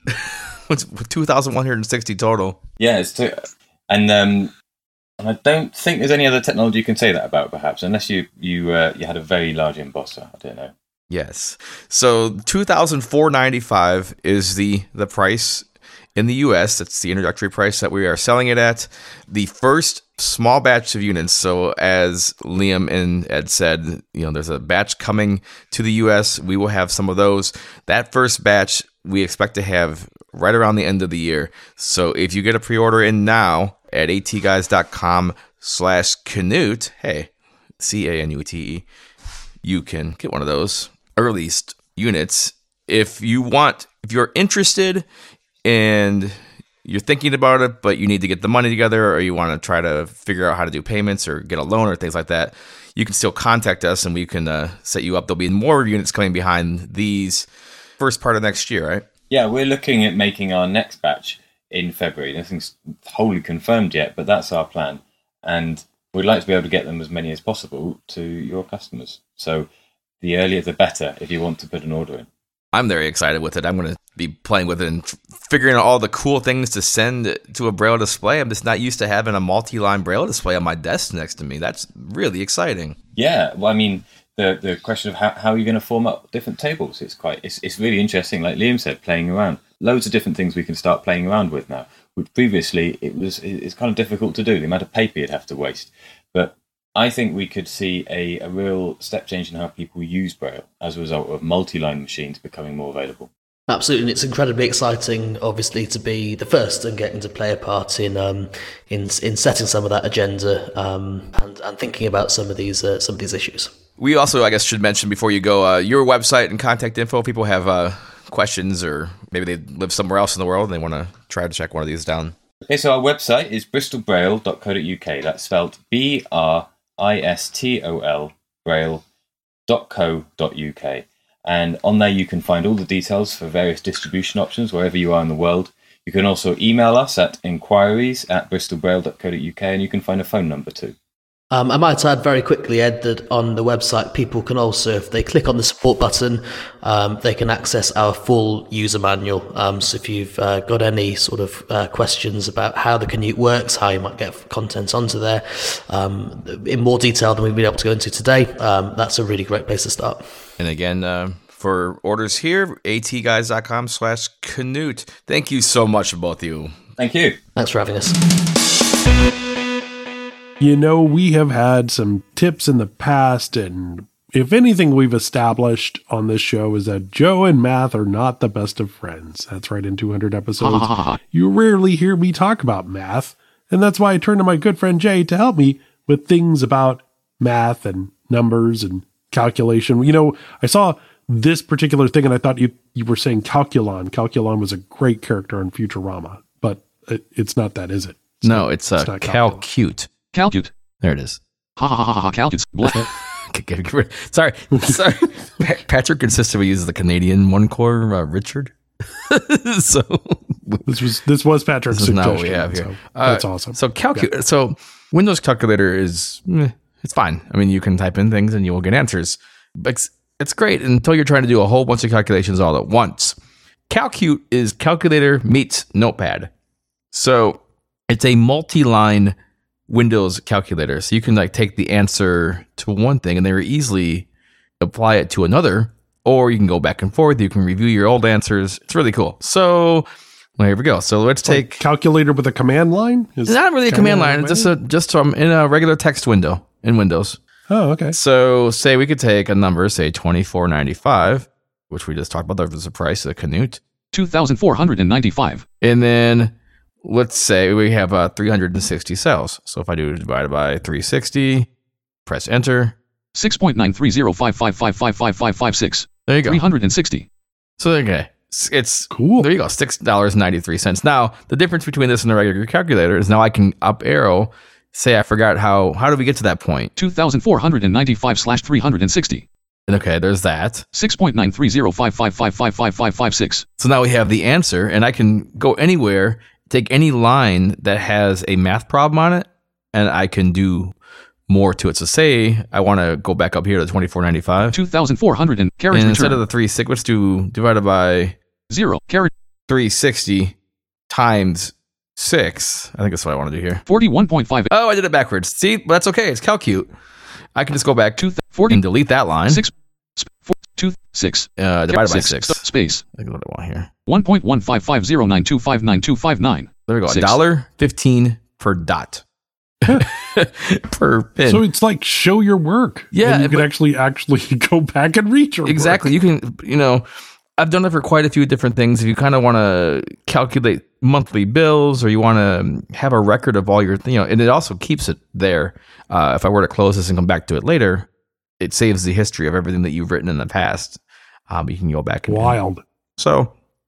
[SPEAKER 1] with two thousand one hundred sixty total. Yeah,
[SPEAKER 6] it's too, and um, and I don't think there's any other technology you can say that about, perhaps, unless you you uh, you had a very large embosser. I don't know.
[SPEAKER 1] Yes. So two thousand four hundred ninety-five dollars is the, the price in the U S. That's the introductory price that we are selling it at. The first small batch of units. So as Liam and Ed said, you know, there's a batch coming to the U S. We will have some of those. That first batch we expect to have right around the end of the year. So if you get a pre-order in now at atguys.com slash Canute, hey, C A N U T E, you can get one of those earliest units. If you want, if you're interested and you're thinking about it, but you need to get the money together, or you want to try to figure out how to do payments or get a loan or things like that, you can still contact us and we can uh, set you up. There'll be more units coming behind these first part of next year, right?
[SPEAKER 6] Yeah, we're looking at making our next batch in February. Nothing's wholly confirmed yet, but that's our plan. And we'd like to be able to get them as many as possible to your customers. So the earlier the better if you want to put an order in.
[SPEAKER 1] I'm very excited with it. I'm going to be playing with it and figuring out all the cool things to send to a Braille display. I'm just not used to having a multi-line Braille display on my desk next to me. That's really exciting.
[SPEAKER 6] Yeah, well, I mean, the the question of how, how you're going to form up different tables, it's quite it's it's really interesting. Like Liam said, playing around. Loads of different things we can start playing around with now, which previously it was it's kind of difficult to do. The amount of paper you'd have to waste. But I think we could see a, a real step change in how people use Braille as a result of multi-line machines becoming more available.
[SPEAKER 7] Absolutely, and it's incredibly exciting, obviously, to be the first and getting to play a part in um, in in setting some of that agenda um, and and thinking about some of these uh, some of these issues.
[SPEAKER 1] We also, I guess, should mention before you go uh, your website and contact info. If people have uh, questions, or maybe they live somewhere else in the world and they want to try to check one of these down.
[SPEAKER 6] Okay, so our website is bristol braille dot co dot uk. That's spelled B R I S T O L braille dot co dot uk. And on there you can find all the details for various distribution options wherever you are in the world. You can also email us at inquiries at bristol braille dot co dot uk, and you can find a phone number too.
[SPEAKER 7] Um, I might add very quickly, Ed, that on the website people can also, if they click on the support button, um, they can access our full user manual. Um, so if you've uh, got any sort of uh, questions about how the Canute works, how you might get content onto there, um, in more detail than we've been able to go into today, um, that's a really great place to start.
[SPEAKER 1] And again, uh, for orders here, atguys.com slash Canute. Thank you so much, both of you.
[SPEAKER 6] Thank you.
[SPEAKER 7] Thanks for having us.
[SPEAKER 4] You know, we have had some tips in the past, and if anything we've established on this show is that Joe and Math are not the best of friends. That's right, in two hundred episodes, you rarely hear me talk about math, and that's why I turned to my good friend Jay to help me with things about math and numbers and calculation. You know, I saw this particular thing, and I thought you, you were saying Calculon. Calculon was a great character in Futurama, but it, it's not that, is it? It's
[SPEAKER 1] no,
[SPEAKER 4] not,
[SPEAKER 1] it's, uh,
[SPEAKER 4] not
[SPEAKER 1] Calcute.
[SPEAKER 8] Calcute.
[SPEAKER 1] There it is.
[SPEAKER 8] Ha ha ha ha ha. Calcute.
[SPEAKER 1] Sorry, sorry. Pa- Patrick consistently uses the Canadian one core, uh, Richard. so
[SPEAKER 4] this was this was Patrick's
[SPEAKER 1] this is not what we
[SPEAKER 4] suggestion,
[SPEAKER 1] have here.
[SPEAKER 4] so
[SPEAKER 1] Uh,
[SPEAKER 4] that's awesome.
[SPEAKER 1] So Calcute.
[SPEAKER 4] Yeah.
[SPEAKER 1] So Windows Calculator is eh, it's fine. I mean, you can type in things and you will get answers. But it's, it's great until you're trying to do a whole bunch of calculations all at once. Calcute is calculator meets Notepad. So it's a multi-line Windows calculator. So you can like take the answer to one thing and very easily apply it to another, or you can go back and forth. You can review your old answers. It's really cool. So well, here we go. So let's take
[SPEAKER 4] Like calculator with a command line. Is
[SPEAKER 1] it's not really a command line.
[SPEAKER 4] way?
[SPEAKER 1] It's just a just um, in a regular text window in Windows.
[SPEAKER 4] Oh, okay.
[SPEAKER 1] So say we could take a number, say twenty-four ninety-five, which we just talked about. That was the price of the Canute.
[SPEAKER 8] two thousand four hundred ninety-five.
[SPEAKER 1] And then let's say we have uh, three hundred sixty cells. So if I do divided by three hundred sixty, press enter.
[SPEAKER 8] six point nine three zero five five five five five five five six.
[SPEAKER 1] There you go.
[SPEAKER 8] three hundred sixty.
[SPEAKER 1] So okay, it's
[SPEAKER 4] Cool.
[SPEAKER 1] There you go, six dollars and ninety-three cents. Now the difference between this and the regular calculator is now I can up arrow. Say I forgot how. How did we get to that point?
[SPEAKER 8] two thousand four hundred ninety-five slash three hundred sixty.
[SPEAKER 1] And okay, there's that.
[SPEAKER 8] six point nine three zero five five five five five five five six.
[SPEAKER 1] So now we have the answer, and I can go anywhere, take any line that has a math problem on it, and I can do more to it. So say I want to go back up here to twenty-four ninety-five.
[SPEAKER 8] two thousand four hundred and carriage
[SPEAKER 1] And
[SPEAKER 8] return.
[SPEAKER 1] instead of the three six, let's do divided by
[SPEAKER 8] zero. Carriage
[SPEAKER 1] three hundred sixty times six. I think that's what I want to do here.
[SPEAKER 8] forty-one point five.
[SPEAKER 1] Oh, I did it backwards. See, but that's okay. It's Calcute. I can just go back
[SPEAKER 8] two forty.
[SPEAKER 1] and delete that line.
[SPEAKER 8] six. Four, two, six.
[SPEAKER 1] Uh, divided by
[SPEAKER 8] six.
[SPEAKER 1] six.
[SPEAKER 8] Space.
[SPEAKER 1] I think what I want here.
[SPEAKER 8] one point one five five zero nine two five nine two five nine.
[SPEAKER 1] There we go. A
[SPEAKER 8] Six.
[SPEAKER 1] dollar fifteen per dot. per pin.
[SPEAKER 4] So it's like show your work.
[SPEAKER 1] Yeah,
[SPEAKER 4] And you can
[SPEAKER 1] but-
[SPEAKER 4] actually actually go back and read your
[SPEAKER 1] Exactly.
[SPEAKER 4] work.
[SPEAKER 1] You can, you know, I've done it for quite a few different things. If you kind of want to calculate monthly bills, or you want to have a record of all your, you know, and it also keeps it there. Uh, if I were to close this and come back to it later, it saves the history of everything that you've written in the past. Um, you can go back and
[SPEAKER 4] Wild.
[SPEAKER 1] So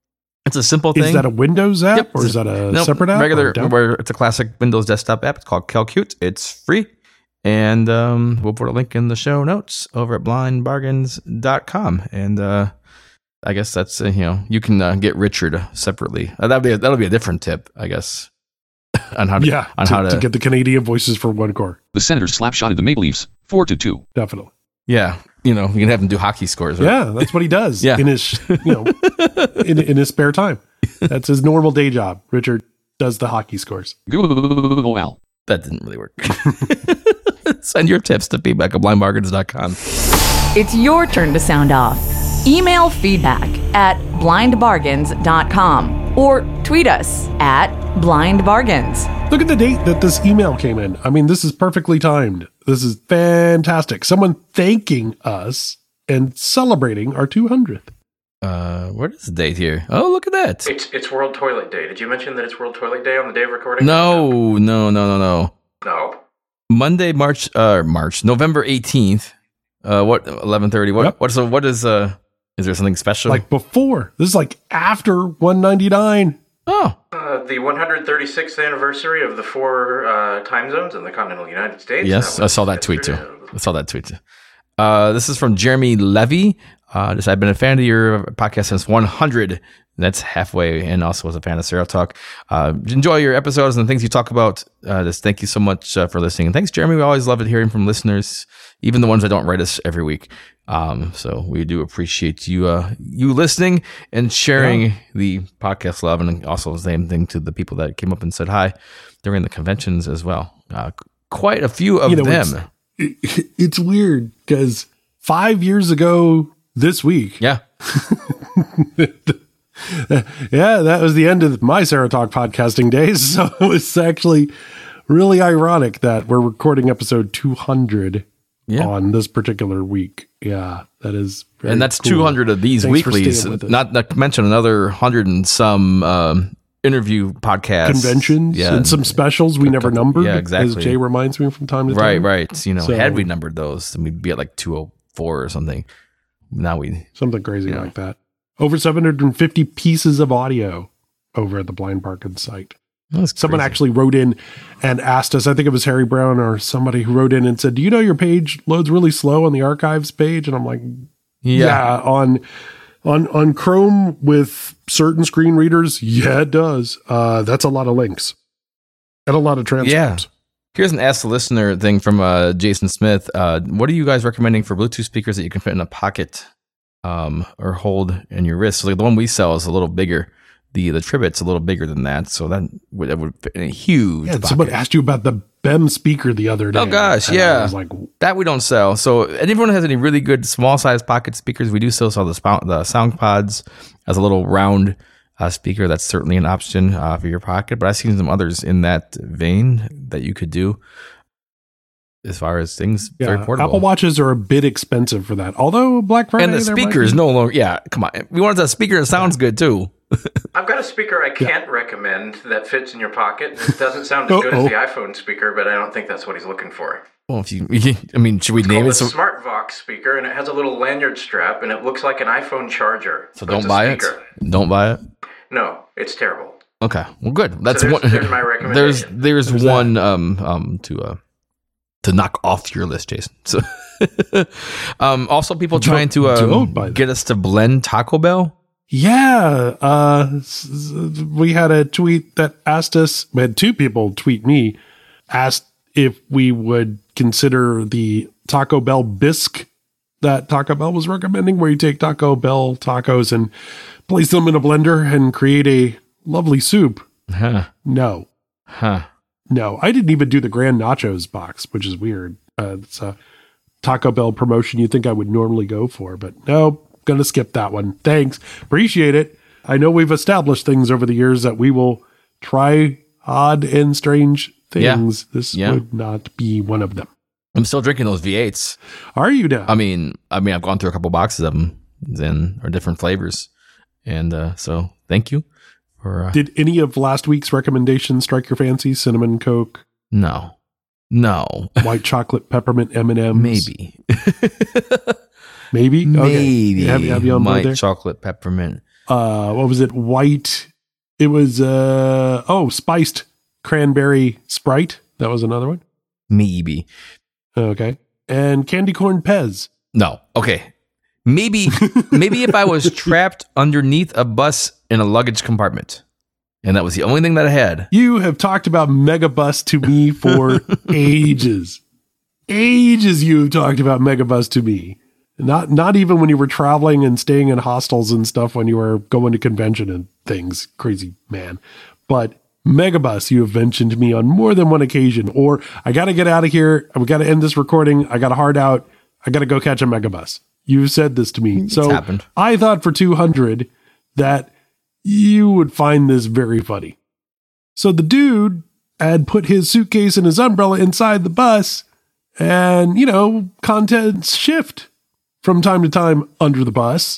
[SPEAKER 1] It's a simple thing.
[SPEAKER 4] Is that a Windows app
[SPEAKER 1] Yep.
[SPEAKER 4] or is that a
[SPEAKER 1] Nope,
[SPEAKER 4] separate app?
[SPEAKER 1] Regular,
[SPEAKER 4] or down-
[SPEAKER 1] where it's a classic Windows desktop app. It's called CalCute. It's free. And um, we'll put a link in the show notes over at blind bargains dot com. And uh, I guess that's, uh, you know, you can uh, get Richard separately. Uh, that'll be a, that'll be a different tip, I guess, on how to,
[SPEAKER 4] yeah,
[SPEAKER 1] on
[SPEAKER 4] to,
[SPEAKER 1] how to,
[SPEAKER 4] to get the Canadian voices for one core.
[SPEAKER 8] The Senators slap-shotted the Maple Leafs four to two.
[SPEAKER 4] Definitely.
[SPEAKER 1] yeah, you know, you can have him do hockey scores. Right?
[SPEAKER 4] Yeah, that's what he does
[SPEAKER 1] Yeah.
[SPEAKER 4] in his, you know, in, in his spare time. That's his normal day job. Richard does the hockey scores.
[SPEAKER 8] Go Al.
[SPEAKER 1] That didn't really work. Send your tips to feedback at blind bargains dot com.
[SPEAKER 9] It's your turn to sound off. Email feedback at blind bargains dot com or tweet us at blind bargains.
[SPEAKER 4] Look at the date that this email came in. I mean, this is perfectly timed. This is fantastic. Someone thanking us and celebrating our two hundredth.
[SPEAKER 1] Uh, what is the date here? Oh, look at that.
[SPEAKER 3] It's it's World Toilet Day. Did you mention that it's World Toilet Day on the day of recording?
[SPEAKER 1] No, no, no, no, no.
[SPEAKER 3] No.
[SPEAKER 1] Monday, March, uh, March, November eighteenth. Uh, what eleven thirty? What?
[SPEAKER 4] Yep.
[SPEAKER 1] What's the, what is uh? Is there something special?
[SPEAKER 4] Like before. This is like after one ninety-nine.
[SPEAKER 1] oh,
[SPEAKER 3] Uh, the one hundred thirty-sixth anniversary of the four uh, time zones in the continental United States.
[SPEAKER 1] yes,
[SPEAKER 3] That
[SPEAKER 1] I
[SPEAKER 3] was
[SPEAKER 1] saw that tweet too.
[SPEAKER 3] yesterday.
[SPEAKER 1] I saw that tweet too. Uh, this is from Jeremy Levy. Uh, just I've been a fan of your podcast since one hundred. That's halfway, and also was a fan of Sarah Talk. Uh, enjoy your episodes and the things you talk about. Uh, just thank you so much uh, for listening. And thanks, Jeremy. We always love it hearing from listeners, even the ones that don't write us every week. Um, so we do appreciate you, uh, you listening and sharing
[SPEAKER 4] Yeah.
[SPEAKER 1] the podcast love, and also the same thing to the people that came up and said hi during the conventions as well. Uh, quite a few of
[SPEAKER 4] You know,
[SPEAKER 1] them.
[SPEAKER 4] It, it's weird because five years ago this week,
[SPEAKER 1] Yeah.
[SPEAKER 4] yeah, that was the end of my Sarah Talk podcasting days. So it was actually really ironic that we're recording episode two hundred
[SPEAKER 1] Yeah.
[SPEAKER 4] on this particular week. Yeah, that is very
[SPEAKER 1] And that's
[SPEAKER 4] cool.
[SPEAKER 1] two hundred of these
[SPEAKER 4] Thanks for
[SPEAKER 1] weeklies,
[SPEAKER 4] staying with us.
[SPEAKER 1] not, not to mention another one hundred and some um, interview podcasts.
[SPEAKER 4] Conventions
[SPEAKER 1] Yeah.
[SPEAKER 4] and some specials we never numbered.
[SPEAKER 1] yeah, exactly.
[SPEAKER 4] As Jay reminds me from time to
[SPEAKER 1] Right,
[SPEAKER 4] time.
[SPEAKER 1] right. You know,
[SPEAKER 4] So-
[SPEAKER 1] had we numbered those, then we'd be at like two oh four or something. Now we,
[SPEAKER 4] Something crazy
[SPEAKER 1] Yeah.
[SPEAKER 4] like that. Over seven hundred fifty pieces of audio over at the Blind Bargains site.
[SPEAKER 1] that's
[SPEAKER 4] Someone
[SPEAKER 1] crazy.
[SPEAKER 4] actually wrote in and asked us, I think it was Harry Brown or somebody who wrote in and said, do you know your page loads really slow on the archives page? And I'm like,
[SPEAKER 1] yeah.
[SPEAKER 4] yeah, on on on Chrome with certain screen readers, yeah, it does. Uh, that's a lot of links and a lot of transcripts.
[SPEAKER 1] Here's an Ask the Listener thing from uh, Jason Smith. Uh, what are you guys recommending for Bluetooth speakers that you can fit in a pocket um, or hold in your wrist? So like the one we sell is a little bigger. The the Tribit's a little bigger than that, so that would, that would fit in a huge
[SPEAKER 4] Yeah,
[SPEAKER 1] pocket.
[SPEAKER 4] someone asked you about the B E M speaker the other day.
[SPEAKER 1] Oh, gosh,
[SPEAKER 4] and
[SPEAKER 1] yeah.
[SPEAKER 4] I was like,
[SPEAKER 1] That we don't sell. So, and everyone has any really good small size pocket speakers, we do still sell the, sp- the Sound Pods as a little round uh, speaker. That's certainly an option uh, for your pocket. But I've seen some others in that vein that you could do as far as things
[SPEAKER 4] yeah,
[SPEAKER 1] very portable.
[SPEAKER 4] Apple Watches are a bit expensive for that. Although Black Friday,
[SPEAKER 1] and the
[SPEAKER 4] there might
[SPEAKER 1] speaker is
[SPEAKER 4] be-
[SPEAKER 1] no longer. Yeah, come on. We wanted a speaker that sounds good too.
[SPEAKER 3] I've got a speaker I can't recommend that fits in your pocket. It doesn't sound as good
[SPEAKER 4] Uh-oh.
[SPEAKER 3] as the iPhone speaker, but I don't think that's what he's looking for.
[SPEAKER 1] Well, if you, I mean, should we
[SPEAKER 3] It's
[SPEAKER 1] name
[SPEAKER 3] called
[SPEAKER 1] it?
[SPEAKER 3] a
[SPEAKER 1] So,
[SPEAKER 3] Smart Vox speaker, and it has a little lanyard strap, and it looks like an iPhone charger.
[SPEAKER 1] so
[SPEAKER 3] but
[SPEAKER 1] don't
[SPEAKER 3] it's a
[SPEAKER 1] buy it.
[SPEAKER 3] speaker.
[SPEAKER 1] Don't buy it.
[SPEAKER 3] No, it's terrible.
[SPEAKER 1] Okay, well, good. That's
[SPEAKER 3] there's-
[SPEAKER 1] one.
[SPEAKER 3] there's my
[SPEAKER 1] There's
[SPEAKER 3] recommendation.
[SPEAKER 1] there's,
[SPEAKER 4] There's
[SPEAKER 1] one um um to uh to knock off your list, Jason. So, um, also people trying to
[SPEAKER 4] Don't
[SPEAKER 1] um,
[SPEAKER 4] buy that.
[SPEAKER 1] get us to blend Taco Bell.
[SPEAKER 4] Yeah, uh, s- s- we had a tweet that asked us. We had two people tweet me, asked if we would consider the Taco Bell bisque that Taco Bell was recommending, where you take Taco Bell tacos and place them in a blender and create a lovely soup.
[SPEAKER 1] Huh?
[SPEAKER 4] No,
[SPEAKER 1] Huh?
[SPEAKER 4] no, I didn't even do the Grand Nachos box, which is weird. Uh, it's a Taco Bell promotion you think I would normally go for, but no, gonna skip that one. Thanks. Appreciate it. I know we've established things over the years that we will try odd and strange things. This
[SPEAKER 1] Yeah.
[SPEAKER 4] would not be one of them.
[SPEAKER 1] I'm still drinking those V eights.
[SPEAKER 4] Are you now?
[SPEAKER 1] I mean, I mean, I've gone through a couple boxes of them, and or different flavors, and uh, so thank you for. Uh,
[SPEAKER 4] Did any of last week's recommendations strike your fancy? Cinnamon Coke,
[SPEAKER 1] no, no,
[SPEAKER 4] white chocolate peppermint M and M's?
[SPEAKER 1] maybe,
[SPEAKER 4] Maybe? Okay.
[SPEAKER 1] maybe
[SPEAKER 4] Have, have you on board
[SPEAKER 1] white
[SPEAKER 4] there?
[SPEAKER 1] chocolate peppermint.
[SPEAKER 4] uh, what was it? White. It was, uh, oh, spiced cranberry Sprite. That was another one.
[SPEAKER 1] Maybe.
[SPEAKER 4] Okay. And candy corn Pez.
[SPEAKER 1] No. Okay. Maybe, maybe if I was trapped underneath a bus in a luggage compartment, and that was the only thing that I had.
[SPEAKER 4] You have talked about Megabus to me for ages. Ages you have talked about Megabus to me. Not not even when you were traveling and staying in hostels and stuff when you were going to convention and things. Crazy man. But Megabus you have mentioned to me on more than one occasion. Or I got to get out of here. We got to end this recording. I got a hard out. I got to go catch a Megabus. You said this to me.
[SPEAKER 1] It's
[SPEAKER 4] so
[SPEAKER 1] happened.
[SPEAKER 4] I thought for two hundred that you would find this very funny. So the dude had put his suitcase and his umbrella inside the bus, and, you know, contents shift from time to time under the bus,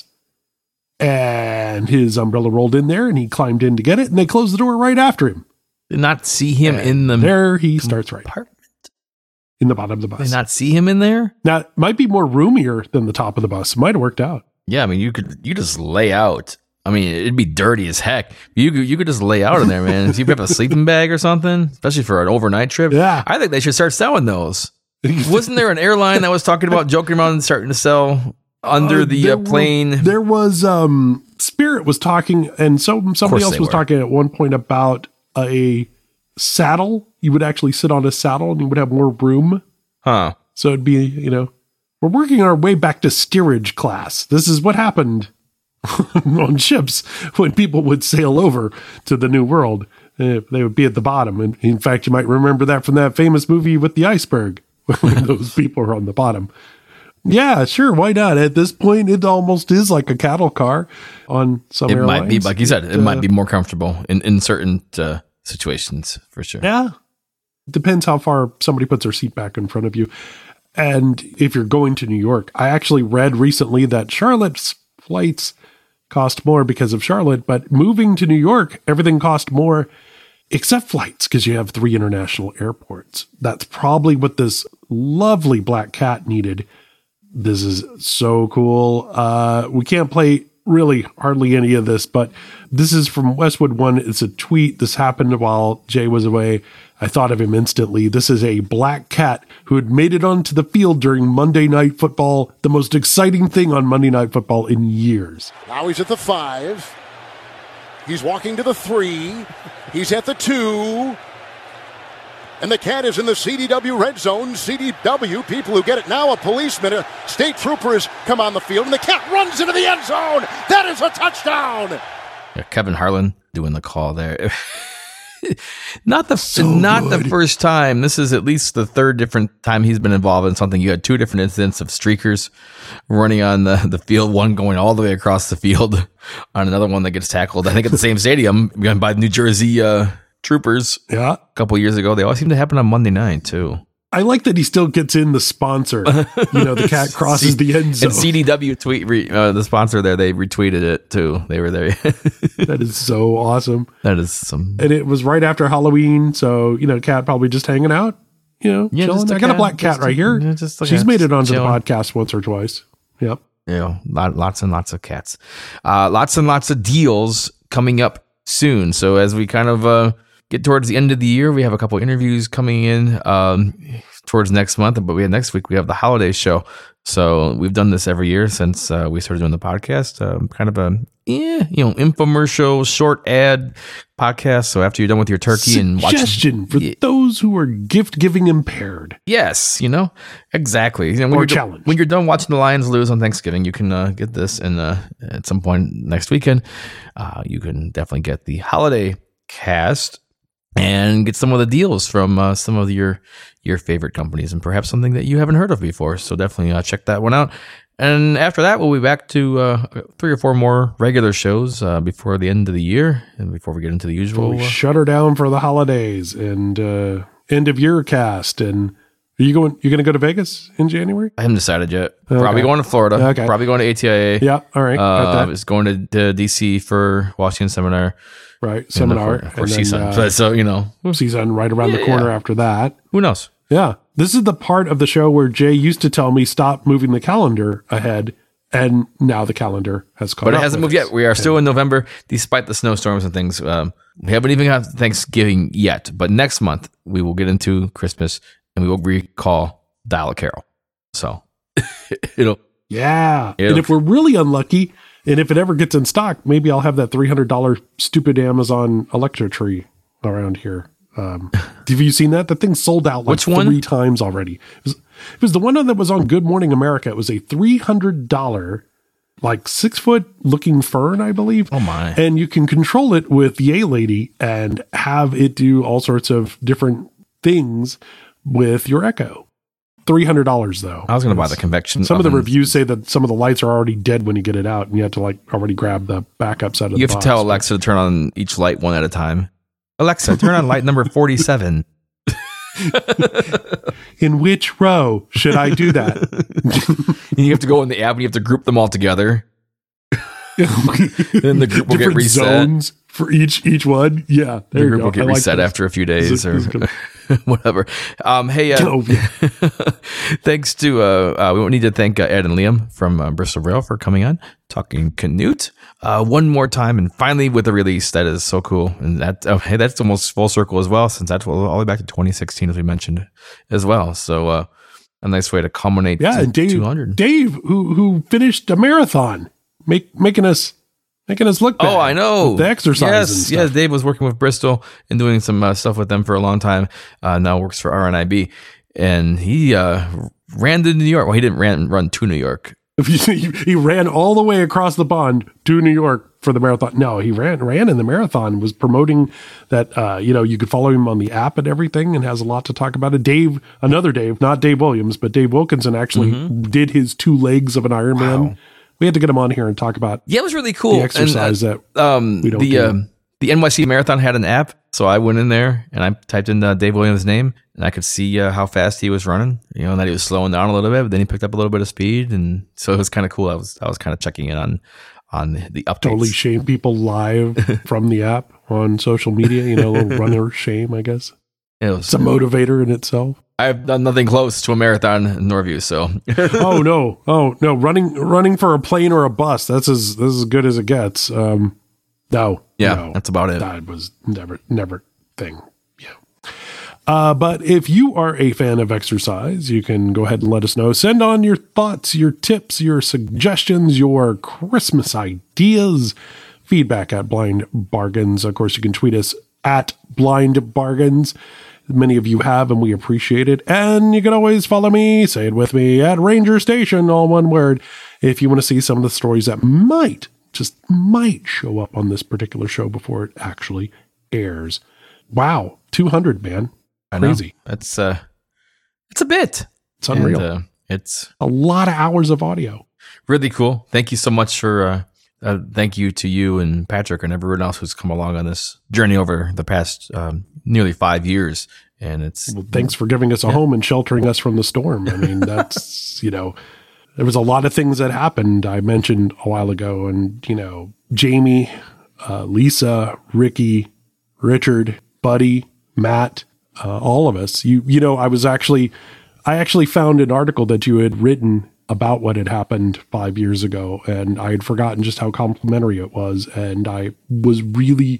[SPEAKER 4] and his umbrella rolled in there, and he climbed in to get it, and they closed the door right after him.
[SPEAKER 1] Did not see him
[SPEAKER 4] And
[SPEAKER 1] in the
[SPEAKER 4] there he starts right
[SPEAKER 1] apartment.
[SPEAKER 4] in the bottom of the bus.
[SPEAKER 1] Did not see him in there?
[SPEAKER 4] Now, it might be more roomier than the top of the bus. Might have worked out.
[SPEAKER 1] Yeah, I mean, you could you just lay out. I mean, it'd be dirty as heck. You could, you could just lay out in there, man. See if you have a sleeping bag or something, especially for an overnight trip.
[SPEAKER 4] Yeah.
[SPEAKER 1] I think they should start selling those. Wasn't there an airline that was talking about joking around and starting to sell under
[SPEAKER 4] Uh,
[SPEAKER 1] the
[SPEAKER 4] there
[SPEAKER 1] uh, plane?
[SPEAKER 4] Were, there was um, Spirit was talking, and so somebody else
[SPEAKER 1] they
[SPEAKER 4] was
[SPEAKER 1] were.
[SPEAKER 4] talking at one point about a saddle. You would actually sit on a saddle, and you would have more room.
[SPEAKER 1] Huh.
[SPEAKER 4] So it'd be, you know, we're working our way back to steerage class. This is what happened on ships when people would sail over to the New World. Uh, they would be at the bottom. And in fact, you might remember that from that famous movie with the iceberg, when those people are on the bottom. Yeah, sure. Why not? At this point, it almost is like a cattle car on some
[SPEAKER 1] It
[SPEAKER 4] airlines.
[SPEAKER 1] might be, like you said, it
[SPEAKER 4] uh,
[SPEAKER 1] might be more comfortable in, in certain uh, situations, for sure.
[SPEAKER 4] Yeah. Depends how far somebody puts their seat back in front of you. And if you're going to New York, I actually read recently that Charlotte's flights cost more because of Charlotte, but moving to New York, everything cost more except flights because you have three international airports. That's probably what this lovely black cat needed. This is so cool. Uh, we can't play really hardly any of this, but this is from Westwood One. It's a tweet. This happened while Jay was away. I thought of him instantly. This is a black cat who had made it onto the field during Monday Night Football, the most exciting thing on Monday Night Football in years.
[SPEAKER 10] Now he's at the five. He's walking to the three. He's at the two. And the cat is in the C D W red zone. C D W, people who get it now, a policeman, a state trooper has come on the field, and the cat runs into the end zone. That is a touchdown.
[SPEAKER 1] Yeah, Kevin Harlan doing the call there. Not the
[SPEAKER 4] So
[SPEAKER 1] not
[SPEAKER 4] good.
[SPEAKER 1] the first time. This is at least the third different time he's been involved in something. You had two different incidents of streakers running on the, the field, one going all the way across the field on another one that gets tackled, I think at the same stadium by New Jersey uh, troopers
[SPEAKER 4] Yeah.
[SPEAKER 1] a couple years ago. They always seem to happen on Monday night, too.
[SPEAKER 4] I like that he still gets in the sponsor. You know, the cat crosses
[SPEAKER 1] C-
[SPEAKER 4] the end zone.
[SPEAKER 1] And C D W tweet re, uh, the sponsor there. They retweeted it too. They were there.
[SPEAKER 4] That is so awesome.
[SPEAKER 1] That is some.
[SPEAKER 4] And it was right after Halloween, so, you know, cat probably just hanging out, you know,
[SPEAKER 1] Yeah,
[SPEAKER 4] chilling.
[SPEAKER 1] just a
[SPEAKER 4] I got a
[SPEAKER 1] cat,
[SPEAKER 4] black cat
[SPEAKER 1] just
[SPEAKER 4] right
[SPEAKER 1] a-
[SPEAKER 4] here.
[SPEAKER 1] yeah, just a
[SPEAKER 4] She's
[SPEAKER 1] cat,
[SPEAKER 4] made it onto
[SPEAKER 1] chilling.
[SPEAKER 4] the podcast once or twice. Yep.
[SPEAKER 1] You know, lot, lots and lots of cats. Uh, lots and lots of deals coming up soon. So as we kind of uh, get towards the end of the year, we have a couple interviews coming in um, towards next month. But we have next week we have the holiday show. So we've done this every year since uh, we started doing the podcast. Um, kind of a yeah, you know, infomercial short ad podcast. So after you're done with your turkey and watching,
[SPEAKER 4] Suggestion for
[SPEAKER 1] Yeah.
[SPEAKER 4] those who are gift giving impaired.
[SPEAKER 1] yes, you know, exactly. You know, when
[SPEAKER 4] Or
[SPEAKER 1] you're do-
[SPEAKER 4] challenge.
[SPEAKER 1] when you're done watching the Lions lose on Thanksgiving, you can uh, get this, and uh, at some point next weekend, uh, you can definitely get the holiday cast and get some of the deals from uh, some of your your favorite companies, and perhaps something that you haven't heard of before. So definitely uh, check that one out. And after that, we'll be back to uh, three or four more regular shows uh, before the end of the year, and before we get into the usual.
[SPEAKER 4] We
[SPEAKER 1] Uh,
[SPEAKER 4] shut her down for the holidays and uh, end of year cast. And are you going? You're going to go to Vegas in January?
[SPEAKER 1] I haven't decided yet.
[SPEAKER 4] Okay.
[SPEAKER 1] Probably going to Florida.
[SPEAKER 4] Okay.
[SPEAKER 1] Probably going to A T I A.
[SPEAKER 4] Yeah. All right. got
[SPEAKER 1] Uh,
[SPEAKER 4] that.
[SPEAKER 1] it's going to, to D C for Washington Seminar.
[SPEAKER 4] Right.
[SPEAKER 1] And
[SPEAKER 4] Seminar.
[SPEAKER 1] Of course,
[SPEAKER 4] and then,
[SPEAKER 1] CSUN.
[SPEAKER 4] uh,
[SPEAKER 1] So, so, you know,
[SPEAKER 4] CSUN right around the
[SPEAKER 1] Yeah,
[SPEAKER 4] corner
[SPEAKER 1] yeah.
[SPEAKER 4] after that.
[SPEAKER 1] who knows?
[SPEAKER 4] Yeah. This is the part of the show where Jay used to tell me stop moving the calendar ahead And now the calendar has caught up.
[SPEAKER 1] But it hasn't moved
[SPEAKER 4] us.
[SPEAKER 1] yet. We are still in November, despite the snowstorms and things. Um, we haven't even got Thanksgiving yet. But next month, we will get into Christmas and we will recall Dial a Carol. So it'll.
[SPEAKER 4] Yeah.
[SPEAKER 1] it'll,
[SPEAKER 4] And if we're really unlucky, and if it ever gets in stock, maybe I'll have that three hundred dollars stupid Amazon Electro tree around here. Um, have you seen that? That thing sold out like
[SPEAKER 1] Which one?
[SPEAKER 4] three times already. It was, it was the one that was on Good Morning America. It was a three hundred dollars, like six foot looking fern, I believe.
[SPEAKER 1] Oh my.
[SPEAKER 4] And you can control it with Yay Lady and have it do all sorts of different things with your Echo. three hundred dollars though.
[SPEAKER 1] I was going to buy the convection.
[SPEAKER 4] Some of the
[SPEAKER 1] oven.
[SPEAKER 4] reviews say that some of the lights are already dead when you get it out and you have to like already grab the backups out of
[SPEAKER 1] You
[SPEAKER 4] the
[SPEAKER 1] have to
[SPEAKER 4] box.
[SPEAKER 1] tell Alexa to turn on each light one at a time. Alexa, turn on light number forty-seven.
[SPEAKER 4] In which row should I do that?
[SPEAKER 1] You have to go in the app and you have to group them all together. Then the group will get
[SPEAKER 4] Different
[SPEAKER 1] reset.
[SPEAKER 4] zones for each each one. Yeah,
[SPEAKER 1] The
[SPEAKER 4] there you
[SPEAKER 1] group
[SPEAKER 4] go.
[SPEAKER 1] will get
[SPEAKER 4] I like
[SPEAKER 1] reset
[SPEAKER 4] this.
[SPEAKER 1] after a few
[SPEAKER 4] This
[SPEAKER 1] days
[SPEAKER 4] is-
[SPEAKER 1] or
[SPEAKER 4] this is good.
[SPEAKER 1] whatever. Um, hey, uh,
[SPEAKER 4] Oh, yeah.
[SPEAKER 1] thanks to, uh, uh, we need to thank uh, Ed and Liam from uh, Bristol Rail for coming on, talking Canute uh, one more time, and finally with a release that is so cool. And that, oh, hey, that's almost full circle as well, since that's all the way back to twenty sixteen, as we mentioned as well. So, uh, a nice way to culminate
[SPEAKER 4] Yeah,
[SPEAKER 1] to
[SPEAKER 4] and Dave,
[SPEAKER 1] two hundred.
[SPEAKER 4] Dave, who who finished a marathon, make making us making us look bad.
[SPEAKER 1] Oh, I know.
[SPEAKER 4] with the exercise.
[SPEAKER 1] Yes,
[SPEAKER 4] and stuff.
[SPEAKER 1] yes. Dave was working with Bristol and doing some uh, stuff with them for a long time. Uh, now works for R N I B, and he uh, ran to New York. Well, he didn't ran, run to New York.
[SPEAKER 4] he, he ran all the way across the pond to New York for the marathon. No, he ran ran in the marathon. Was promoting that. Uh, you know, you could follow him on the app and everything, and has a lot to talk about it. Dave, another Dave, not Dave Williams, but Dave Wilkinson actually
[SPEAKER 1] Mm-hmm.
[SPEAKER 4] did his two legs of an Ironman.
[SPEAKER 1] Wow.
[SPEAKER 4] We had to get him on here and talk about
[SPEAKER 1] Yeah, it was really cool.
[SPEAKER 4] the exercise
[SPEAKER 1] And,
[SPEAKER 4] that
[SPEAKER 1] uh, um,
[SPEAKER 4] we don't
[SPEAKER 1] the
[SPEAKER 4] do.
[SPEAKER 1] um, the N Y C Marathon had an app, so I went in there and I typed in uh, Dave Williams' name, and I could see uh, how fast he was running. You know, and that he was slowing down a little bit, but then he picked up a little bit of speed, and so it was kind of cool. I was I was kind of checking in on on the updates.
[SPEAKER 4] totally shame people live from the app on social media. You know, a little runner shame, I guess.
[SPEAKER 1] It was,
[SPEAKER 4] It's a motivator in itself.
[SPEAKER 1] I've done nothing close to a marathon in Norview, so
[SPEAKER 4] oh no, oh no, running running for a plane or a bus. That's as that's as good as it gets. Um, no,
[SPEAKER 1] yeah,
[SPEAKER 4] no,
[SPEAKER 1] that's about it.
[SPEAKER 4] that was never never thing. Yeah. Uh, but if you are a fan of exercise, you can go ahead and let us know. Send on your thoughts, your tips, your suggestions, your Christmas ideas. Feedback at Blind Bargains. Of course, you can tweet us at Blind Bargains. Many of you have, and we appreciate it. And you can always follow me, say it with me, at Ranger Station, all one word, if you want to see some of the stories that might, just might show up on this particular show before it actually airs. Wow, two hundred, man.
[SPEAKER 1] I know.
[SPEAKER 4] Crazy.
[SPEAKER 1] That's uh, it's a bit.
[SPEAKER 4] It's unreal.
[SPEAKER 1] And, uh, it's
[SPEAKER 4] a lot of hours of audio.
[SPEAKER 1] Really cool. Thank you so much for, uh, uh, thank you to you and Patrick and everyone else who's come along on this journey over the past um, nearly five years. And it's
[SPEAKER 4] Well, thanks for giving us a
[SPEAKER 1] Yeah.
[SPEAKER 4] home and sheltering us from the storm. I mean, that's, you know, there was a lot of things that happened. I mentioned a while ago, and, you know, Jamie, uh, Lisa, Ricky, Richard, Buddy, Matt, uh, all of us. You, you know, I was actually, I actually found an article that you had written about what had happened five years ago, and I had forgotten just how complimentary it was. And I was really,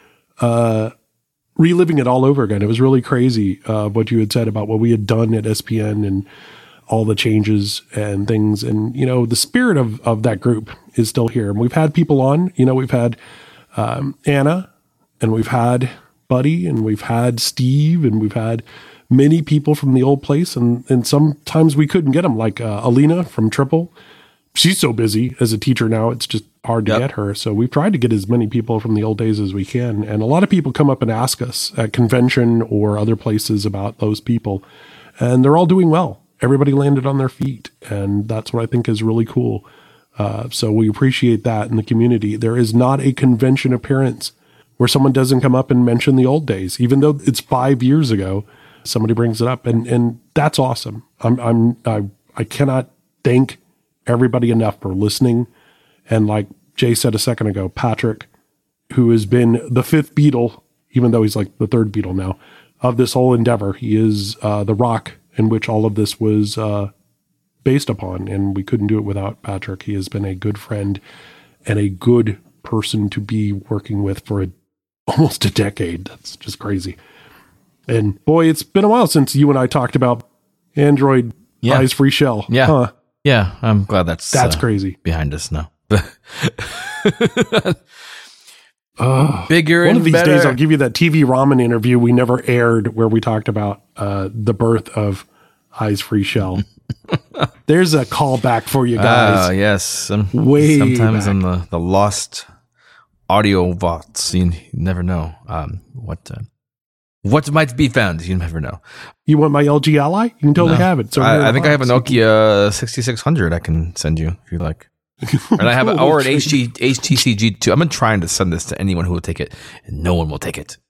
[SPEAKER 4] uh, reliving it all over again. It was really crazy, uh, what you had said about what we had done at S P N and all the changes and things. And, you know, the spirit of, of that group is still here. And we've had people on, you know, we've had, um, Anna, and we've had Buddy, and we've had Steve, and we've had many people from the old place. And, and sometimes we couldn't get them, like, uh, Alina from Triple. She's so busy as a teacher now, it's just hard to
[SPEAKER 1] Yep.
[SPEAKER 4] get her. So we've tried to get as many people from the old days as we can. And a lot of people come up and ask us at convention or other places about those people. And they're all doing well. Everybody landed on their feet. And that's what I think is really cool. Uh, so we appreciate that in the community. There is not a convention appearance where someone doesn't come up and mention the old days, even though it's five years ago, somebody brings it up. And, and that's awesome. I'm, I'm, I, I cannot thank everybody enough for listening. And like Jay said a second ago, Patrick, who has been the fifth Beatle, even though he's like the third Beatle now, of this whole endeavor. He is uh, the rock in which all of this was uh, based upon, and we couldn't do it without Patrick. He has been a good friend and a good person to be working with for a, almost a decade. That's just crazy. And boy, it's been a while since you and I talked about Android
[SPEAKER 1] yeah.
[SPEAKER 4] Eyes Free Shell.
[SPEAKER 1] Yeah.
[SPEAKER 4] Huh.
[SPEAKER 1] Yeah. I'm glad that's,
[SPEAKER 4] that's
[SPEAKER 1] uh,
[SPEAKER 4] crazy
[SPEAKER 1] behind us now.
[SPEAKER 4] uh,
[SPEAKER 1] Bigger
[SPEAKER 4] one
[SPEAKER 1] and
[SPEAKER 4] of these
[SPEAKER 1] better.
[SPEAKER 4] days, I'll give you that T V Ramen interview we never aired where we talked about uh, the birth of Eyes Free Shell. There's a callback for you guys.
[SPEAKER 1] Oh, yes. Some,
[SPEAKER 4] Way
[SPEAKER 1] sometimes
[SPEAKER 4] back.
[SPEAKER 1] in the, the lost audio vaults, you, you never know um, what uh, what might be found. You never know.
[SPEAKER 4] You want my L G Ally? You can totally
[SPEAKER 1] No.
[SPEAKER 4] have it. It's over there in
[SPEAKER 1] I, I
[SPEAKER 4] the
[SPEAKER 1] think I have a
[SPEAKER 4] box.
[SPEAKER 1] Nokia sixty-six hundred I can send you if you like. And I have a, or an H G, H T C G two. I've been trying to send this to anyone who will take it, and no one will take it.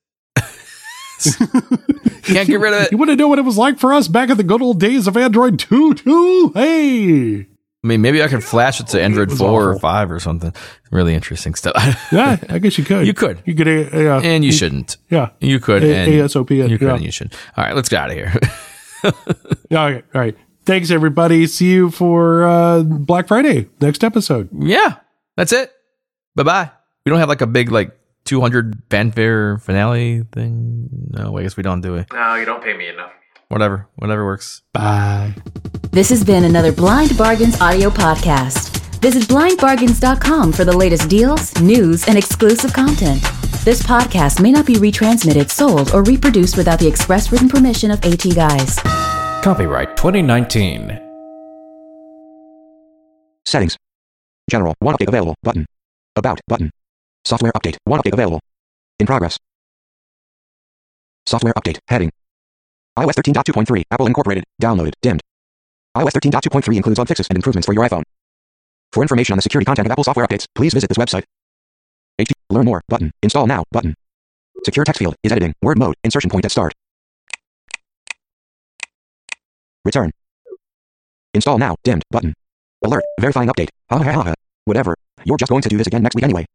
[SPEAKER 1] Can't get rid of it.
[SPEAKER 4] You want to know what it was like for us back in the good old days of Android two point two? Hey!
[SPEAKER 1] I mean, maybe I can flash it to Android
[SPEAKER 4] was
[SPEAKER 1] four or
[SPEAKER 4] awful.
[SPEAKER 1] five or something. Really interesting stuff.
[SPEAKER 4] Yeah, I guess you could.
[SPEAKER 1] You could.
[SPEAKER 4] You could. Uh, uh,
[SPEAKER 1] And you shouldn't.
[SPEAKER 4] Yeah.
[SPEAKER 1] You could.
[SPEAKER 4] A-
[SPEAKER 1] and
[SPEAKER 4] ASOP it,
[SPEAKER 1] You could
[SPEAKER 4] yeah.
[SPEAKER 1] and you should. All right, let's get out of here.
[SPEAKER 4] Yeah, okay. All right. Thanks, everybody. See you for uh, Black Friday, next episode.
[SPEAKER 1] Yeah, that's it. Bye-bye. We don't have like a big like two hundred fanfare finale thing. No, I guess we don't do it.
[SPEAKER 3] No, you don't pay me enough.
[SPEAKER 1] Whatever. Whatever works.
[SPEAKER 4] Bye.
[SPEAKER 11] This has been another Blind Bargains audio podcast. Visit blind bargains dot com for the latest deals, news, and exclusive content. This podcast may not be retransmitted, sold, or reproduced without the express written permission of AT Guys.
[SPEAKER 5] Copyright twenty nineteen.
[SPEAKER 12] Settings. General. One update available. Button. About. Button. Software update. One update available. In progress. Software update. Heading. iOS thirteen point two point three. Apple Incorporated. Downloaded. Dimmed. iOS thirteen point two point three includes bug fixes and improvements for your iPhone. For information on the security content of Apple software updates, please visit this website. H T Learn more. Button. Install now. Button. Secure text field is editing. Word mode. Insertion point at start. Return. Install now. Dimmed. Button. Alert. Verifying update. Ha ha ha ha. Whatever. You're just going to do this again next week anyway.